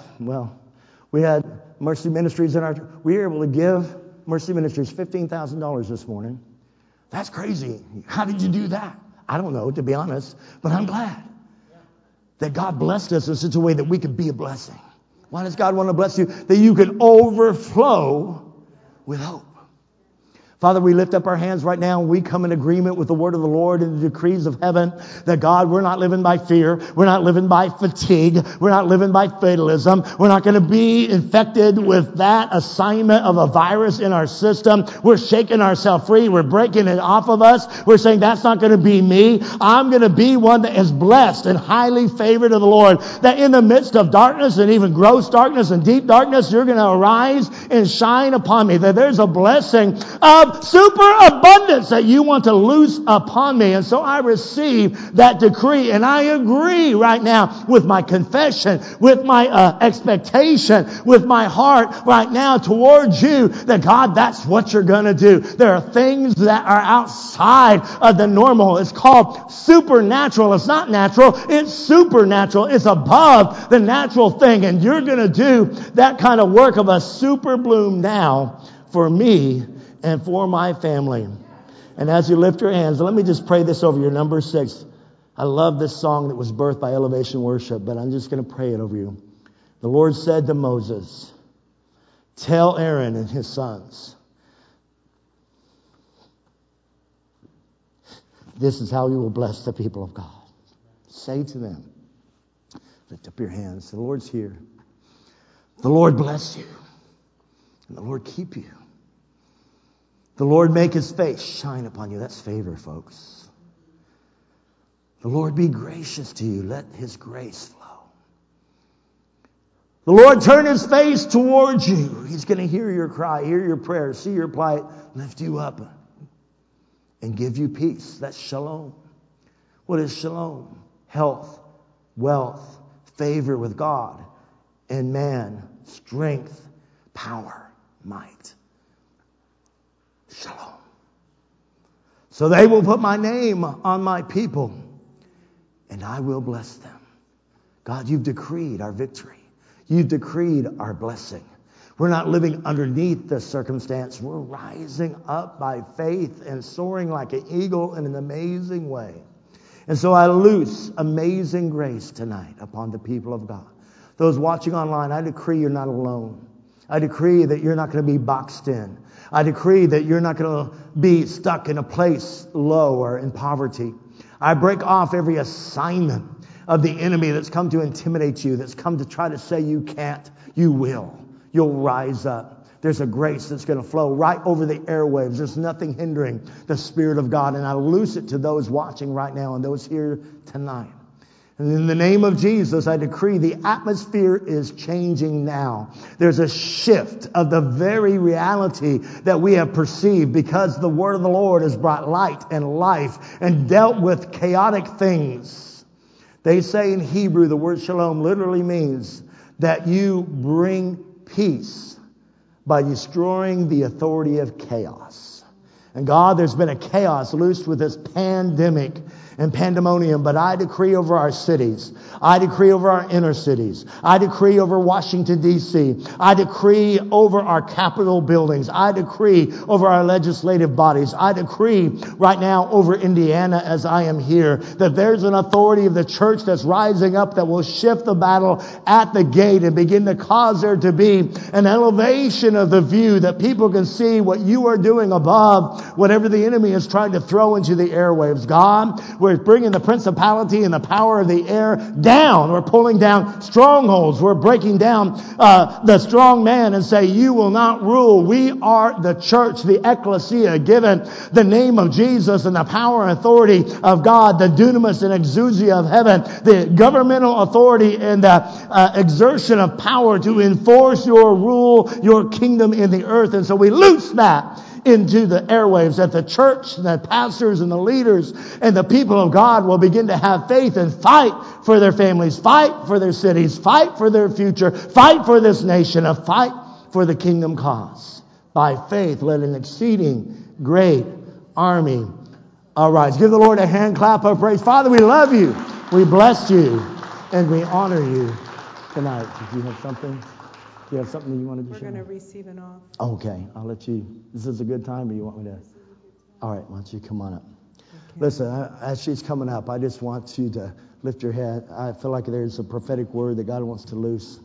Mercy Ministries in our church. We were able to give Mercy Ministries $15,000 this morning. That's crazy. How did you do that? I don't know, to be honest, but I'm glad that God blessed us in such a way that we could be a blessing. Why does God want to bless you? That you can overflow with hope. Father, we lift up our hands right now and we come in agreement with the word of the Lord and the decrees of heaven that God, we're not living by fear. We're not living by fatigue. We're not living by fatalism. We're not going to be infected with that assignment of a virus in our system. We're shaking ourselves free. We're breaking it off of us. We're saying that's not going to be me. I'm going to be one that is blessed and highly favored of the Lord. That in the midst of darkness and even gross darkness and deep darkness, you're going to arise and shine upon me. That there's a blessing of superabundance that you want to loose upon me. And so I receive that decree and I agree right now with my confession, with my expectation, with my heart right now towards you that God, that's what you're going to do. There are things that are outside of the normal. It's called supernatural. It's not natural. It's supernatural. It's above the natural thing. And you're going to do that kind of work of a super bloom now for me and for my family. And as you lift your hands, let me just pray this over you. Number 6. I love this song that was birthed by Elevation Worship, but I'm just going to pray it over you. The Lord said to Moses, tell Aaron and his sons, this is how you will bless the people of God. Say to them, lift up your hands. The Lord's here. The Lord bless you. And the Lord keep you. The Lord make His face shine upon you. That's favor, folks. The Lord be gracious to you. Let His grace flow. The Lord turn His face towards you. He's going to hear your cry, hear your prayer, see your plight, lift you up, and give you peace. That's shalom. What is shalom? Health, wealth, favor with God and man, strength, power, might. Shalom. So they will put my name on my people, and I will bless them. God, you've decreed our victory. You've decreed our blessing. We're not living underneath the circumstance. We're rising up by faith and soaring like an eagle in an amazing way. And so I loose amazing grace tonight upon the people of God. Those watching online, I decree you're not alone. I decree that you're not going to be boxed in. I decree that you're not going to be stuck in a place low or in poverty. I break off every assignment of the enemy that's come to intimidate you, that's come to try to say you can't. You will. You'll rise up. There's a grace that's going to flow right over the airwaves. There's nothing hindering the Spirit of God. And I loose it to those watching right now and those here tonight. And in the name of Jesus, I decree the atmosphere is changing now. There's a shift of the very reality that we have perceived because the word of the Lord has brought light and life and dealt with chaotic things. They say in Hebrew, the word shalom literally means that you bring peace by destroying the authority of chaos. And God, there's been a chaos loosed with this pandemic and pandemonium, but I decree over our cities. I decree over our inner cities. I decree over Washington, D.C. I decree over our Capitol buildings. I decree over our legislative bodies. I decree right now over Indiana as I am here that there's an authority of the church that's rising up that will shift the battle at the gate and begin to cause there to be an elevation of the view that people can see what you are doing above whatever the enemy is trying to throw into the airwaves. God, we're bringing the principality and the power of the air down. We're pulling down strongholds. We're breaking down the strong man and say, you will not rule. We are the church, the ecclesia, given the name of Jesus and the power and authority of God, the dunamis and exousia of heaven, the governmental authority and the exertion of power to enforce your rule, your kingdom in the earth. And so we loose that into the airwaves, that the church and the pastors and the leaders and the people of God will begin to have faith and fight for their families, fight for their cities, fight for their future, fight for this nation, a fight for the kingdom cause. By faith, let an exceeding great army arise. Give the Lord a hand clap of praise. Father, we love you, we bless you, and we honor you tonight. Did you have something? Do you have something that you wanted to share? We're going to receive an offering. Okay, I'll let you. This is a good time, or you want me to? All right, why don't you come on up? Okay. Listen, as she's coming up, I just want you to lift your head. I feel like there's a prophetic word that God wants to loose.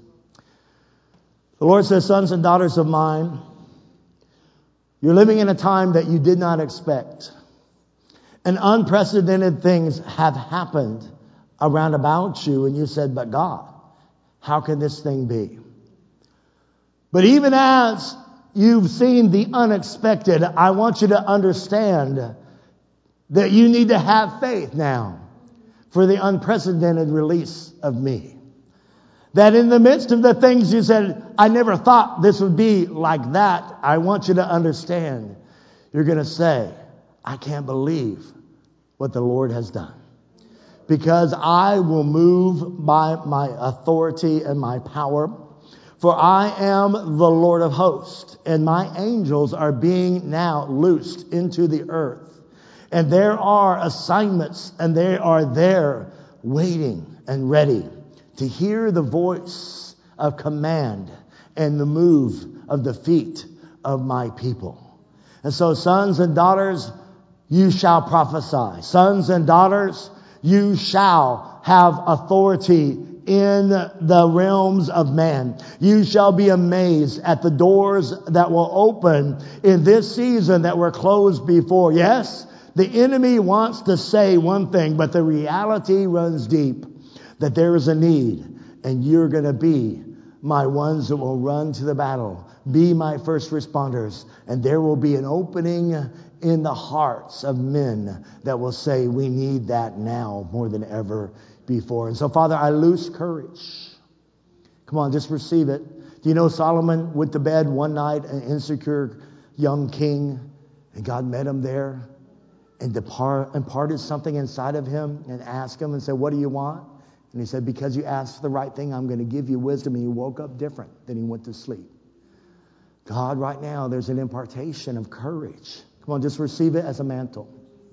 The Lord says, sons and daughters of mine, you're living in a time that you did not expect. And unprecedented things have happened around about you, and you said, but God, how can this thing be? But even as you've seen the unexpected, I want you to understand that you need to have faith now for the unprecedented release of me. That in the midst of the things you said, I never thought this would be like that, I want you to understand. You're going to say, I can't believe what the Lord has done. Because I will move by my authority and my power. For I am the Lord of hosts, and my angels are being now loosed into the earth. And there are assignments, and they are there waiting and ready to hear the voice of command and the move of the feet of my people. And so, sons and daughters, you shall prophesy. Sons and daughters, you shall have authority in the realms of man. You shall be amazed at the doors that will open in this season that were closed before. Yes, the enemy wants to say one thing, but the reality runs deep that there is a need, and you're going to be my ones that will run to the battle, be my first responders, and there will be an opening in the hearts of men that will say, we need that now more than ever before. And so, Father, I loose courage. Come on, just receive it. Do you know Solomon went to bed one night, an insecure young king, and God met him there and imparted something inside of him and asked him and said, what do you want? And he said, because you asked the right thing, I'm going to give you wisdom. And he woke up different than he went to sleep. God, right now, there's an impartation of courage. Come on, just receive it as a mantle.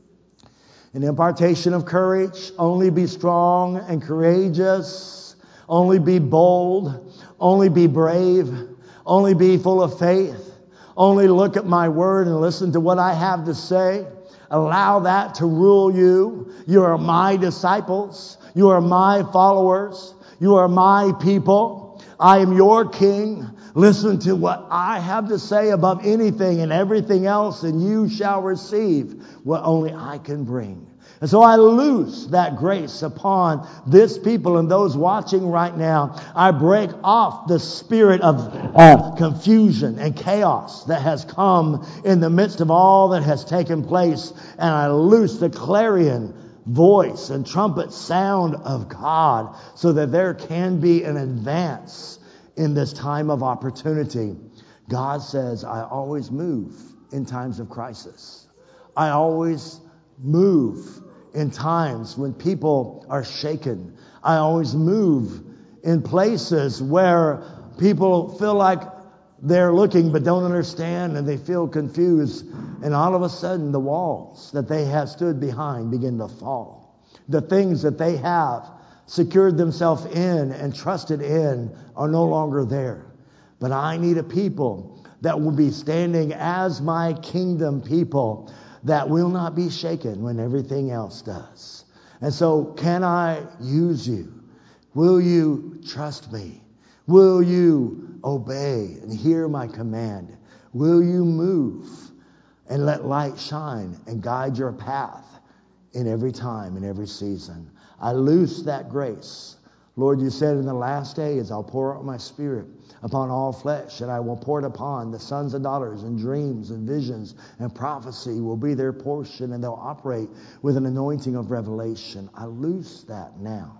An impartation of courage. Only be strong and courageous. Only be bold. Only be brave. Only be full of faith. Only look at my word and listen to what I have to say. Allow that to rule you. You are my disciples. You are my followers. You are my people. I am your king. Listen to what I have to say above anything and everything else, and you shall receive what only I can bring. And so I loose that grace upon this people and those watching right now. I break off the spirit of confusion and chaos that has come in the midst of all that has taken place. And I loose the clarion voice and trumpet sound of God so that there can be an advance in this time of opportunity. God says, I always move in times of crisis. I always move in times when people are shaken. I always move in places where people feel like they're looking but don't understand, and they feel confused. And all of a sudden, the walls that they have stood behind begin to fall. The things that they have secured themselves in and trusted in are no longer there. But I need a people that will be standing as my kingdom people, that will not be shaken when everything else does. And so, can I use you? Will you trust me? Will you obey and hear my command? Will you move and let light shine and guide your path in every time, in every season? I loose that grace. Lord, you said in the last days, I'll pour out my spirit upon all flesh, and I will pour it upon the sons and daughters, and dreams and visions and prophecy will be their portion, and they'll operate with an anointing of revelation. I loose that now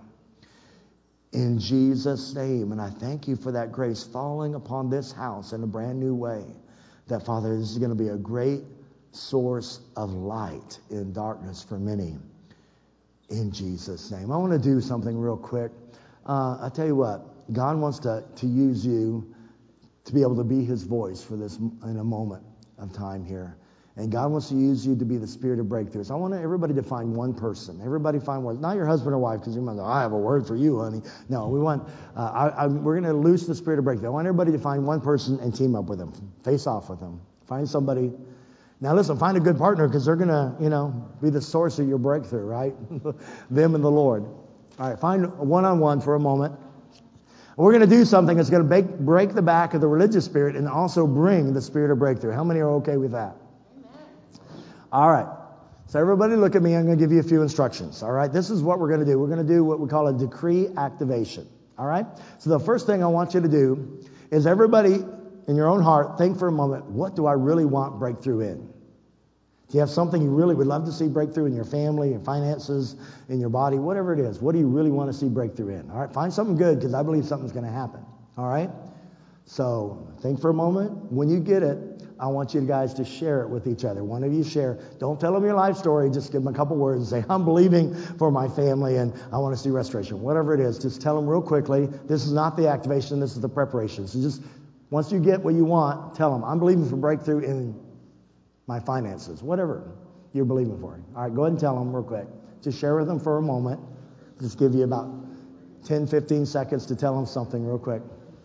in Jesus' name, and I thank you for that grace falling upon this house in a brand new way. That, Father, this is going to be a great source of light in darkness for many. In Jesus' name. I want to do something real quick. I tell you what, God wants to use you to be able to be His voice for this in a moment of time here. And God wants to use you to be the spirit of breakthrough. So I want everybody to find one person. Everybody find one. Not your husband or wife, because you might go, I have a word for you, honey. No, we want, we're going to loose the spirit of breakthrough. I want everybody to find one person and team up with them. Face off with them. Find somebody. Now listen, find a good partner, because they're going to, be the source of your breakthrough, right? Them and the Lord. All right, find one-on-one for a moment. We're going to do something that's going to break the back of the religious spirit and also bring the spirit of breakthrough. How many are okay with that? Amen. All right. So everybody look at me. I'm going to give you a few instructions. All right. This is what we're going to do. We're going to do what we call a decree activation. All right. So the first thing I want you to do is, everybody in your own heart, think for a moment, what do I really want breakthrough in? Do you have something you really would love to see breakthrough in your family, your finances, in your body, whatever it is? What do you really want to see breakthrough in? All right, find something good, because I believe something's going to happen. All right? So think for a moment. When you get it, I want you guys to share it with each other. One of you share. Don't tell them your life story. Just give them a couple words and say, I'm believing for my family and I want to see restoration. Whatever it is, just tell them real quickly. This is not the activation. This is the preparation. So just once you get what you want, tell them, I'm believing for breakthrough in my finances, whatever you're believing for. All right, go ahead and tell them real quick. Just share with them for a moment. Just give you about 10, 15 seconds to tell them something real quick.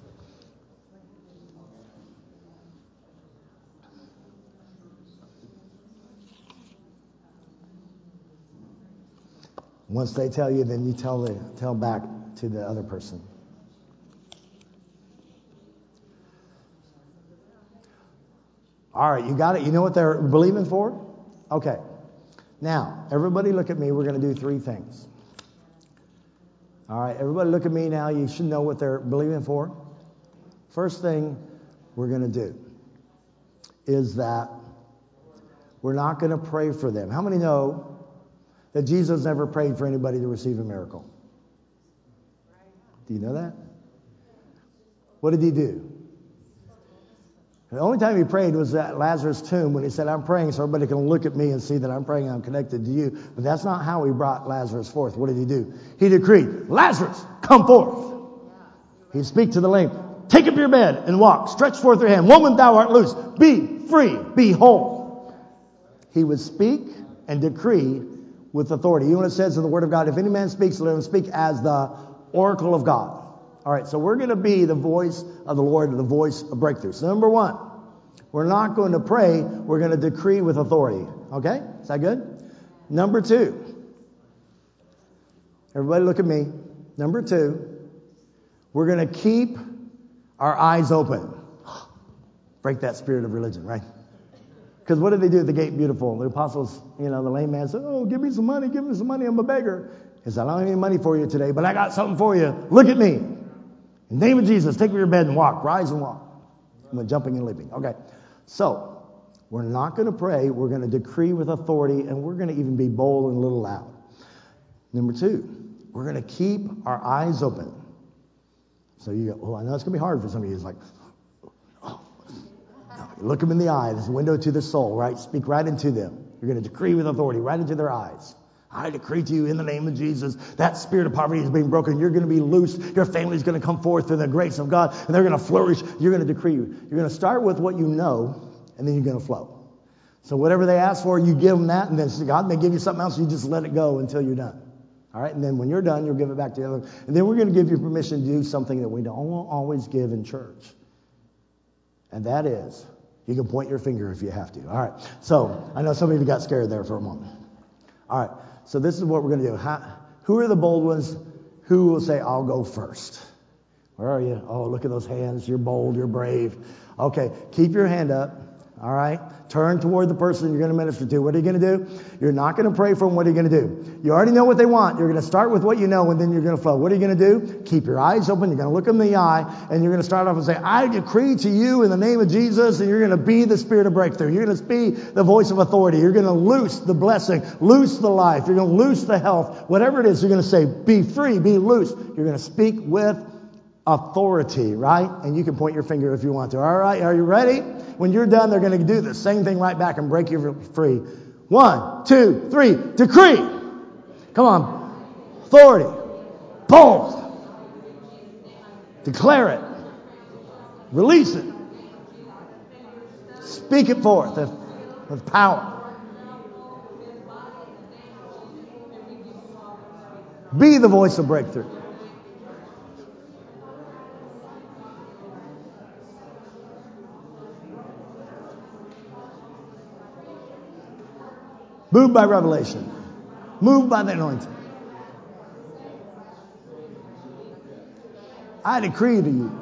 Once they tell you, then you tell back to the other person. All right, you got it? You know what they're believing for? Okay. Now, everybody look at me. We're going to do three things. All right, everybody look at me now. You should know what they're believing for. First thing we're going to do is that we're not going to pray for them. How many know that Jesus never prayed for anybody to receive a miracle? Do you know that? What did he do? The only time he prayed was at Lazarus' tomb, when he said, I'm praying so everybody can look at me and see that I'm praying, I'm connected to you. But that's not how he brought Lazarus forth. What did he do? He decreed, Lazarus, come forth. He'd speak to the lame, take up your bed and walk. Stretch forth your hand. Woman, thou art loose. Be free. Be whole. He would speak and decree with authority. You know what it says in the Word of God? If any man speaks, let him speak as the oracle of God. All right, so we're going to be the voice of the Lord, the voice of breakthrough. So number one, we're not going to pray, we're going to decree with authority. Okay? Is that good? Number 2. Everybody look at me. Number 2, we're going to keep our eyes open. Break that spirit of religion, right? Because what did they do at the gate beautiful? The apostles, the lame man said, oh, give me some money, I'm a beggar. He said, I don't have any money for you today, but I got something for you. Look at me. In the name of Jesus, take me to your bed and walk. Rise and walk. I'm jumping and leaping. Okay. So, we're not going to pray. We're going to decree with authority, and we're going to even be bold and a little loud. Number 2, we're going to keep our eyes open. So you go, oh, I know it's going to be hard for some of you. It's like, look them in the eye. There's a window to the soul, right? Speak right into them. You're going to decree with authority right into their eyes. I decree to you in the name of Jesus, that spirit of poverty is being broken. You're going to be loose. Your family's going to come forth through the grace of God, and they're going to flourish. You're going to decree. You're going to start with what you know, and then you're going to flow. So whatever they ask for, you give them that, and then God may give you something else. You just let it go until you're done. All right? And then when you're done, you'll give it back to the other. And then we're going to give you permission to do something that we don't always give in church. And that is, you can point your finger if you have to. All right. So I know some of you got scared there for a moment. All right. So this is what we're going to do. Who are the bold ones? Who will say, I'll go first? Where are you? Oh, look at those hands. You're bold. You're brave. Okay. Keep your hand up. All right. Turn toward the person you're going to minister to. What are you going to do? You're not going to pray for them. What are you going to do? You already know what they want. You're going to start with what you know, and then you're going to flow. What are you going to do? Keep your eyes open. You're going to look them in the eye, and you're going to start off and say, I decree to you in the name of Jesus, and you're going to be the spirit of breakthrough. You're going to be the voice of authority. You're going to loose the blessing, loose the life. You're going to loose the health. Whatever it is, you're going to say, be free, be loose. You're going to speak with authority, right? And you can point your finger if you want to. All right, are you ready? When you're done, they're going to do the same thing right back and break you free. 1, 2, 3, decree. Come on. Authority. Bold. Declare it. Release it. Speak it forth with power. Be the voice of breakthrough. Moved by revelation. Moved by the anointing. I decree to you.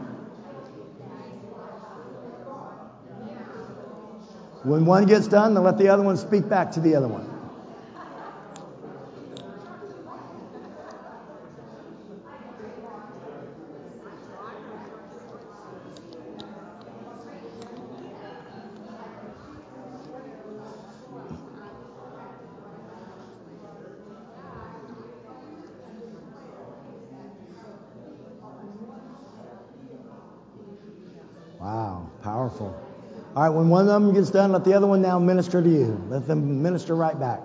When one gets done, then let the other one speak back to the other one. Wow, powerful. All right, when one of them gets done, let the other one now minister to you. Let them minister right back.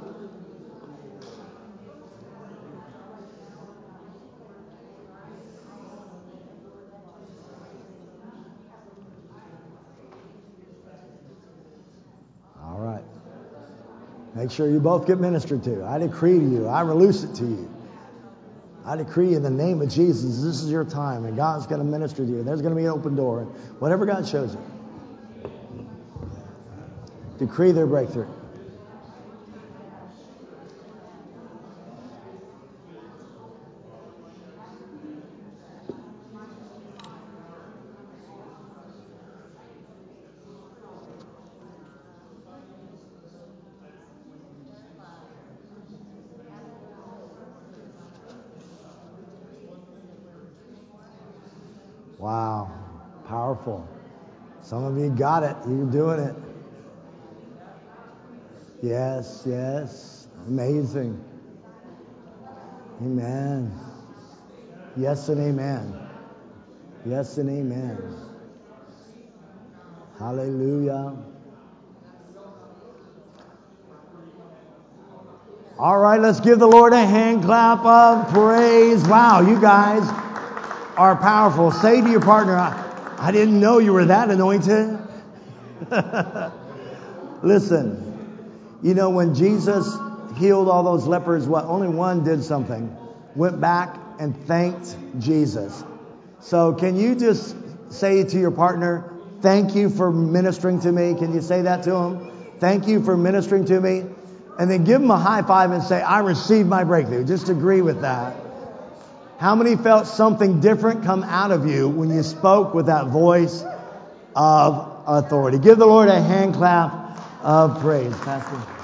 All right. Make sure you both get ministered to. I decree to you. I release it to you. I decree in the name of Jesus, this is your time, and God's going to minister to you. There's going to be an open door. Whatever God shows you. Decree their breakthrough. Wow. Powerful. Some of you got it. You're doing it. Yes, yes. Amazing. Amen. Yes and amen. Yes and amen. Hallelujah. All right, let's give the Lord a hand clap of praise. Wow, you guys are powerful. Say to your partner, I didn't know you were that anointed. Listen, you know, when Jesus healed all those lepers, only one did something. Went back and thanked Jesus. So can you just say to your partner, thank you for ministering to me? Can you say that to him? Thank you for ministering to me. And then give them a high five and say, I received my breakthrough. Just agree with that. How many felt something different come out of you when you spoke with that voice of authority? Give the Lord a hand clap of praise, Pastor.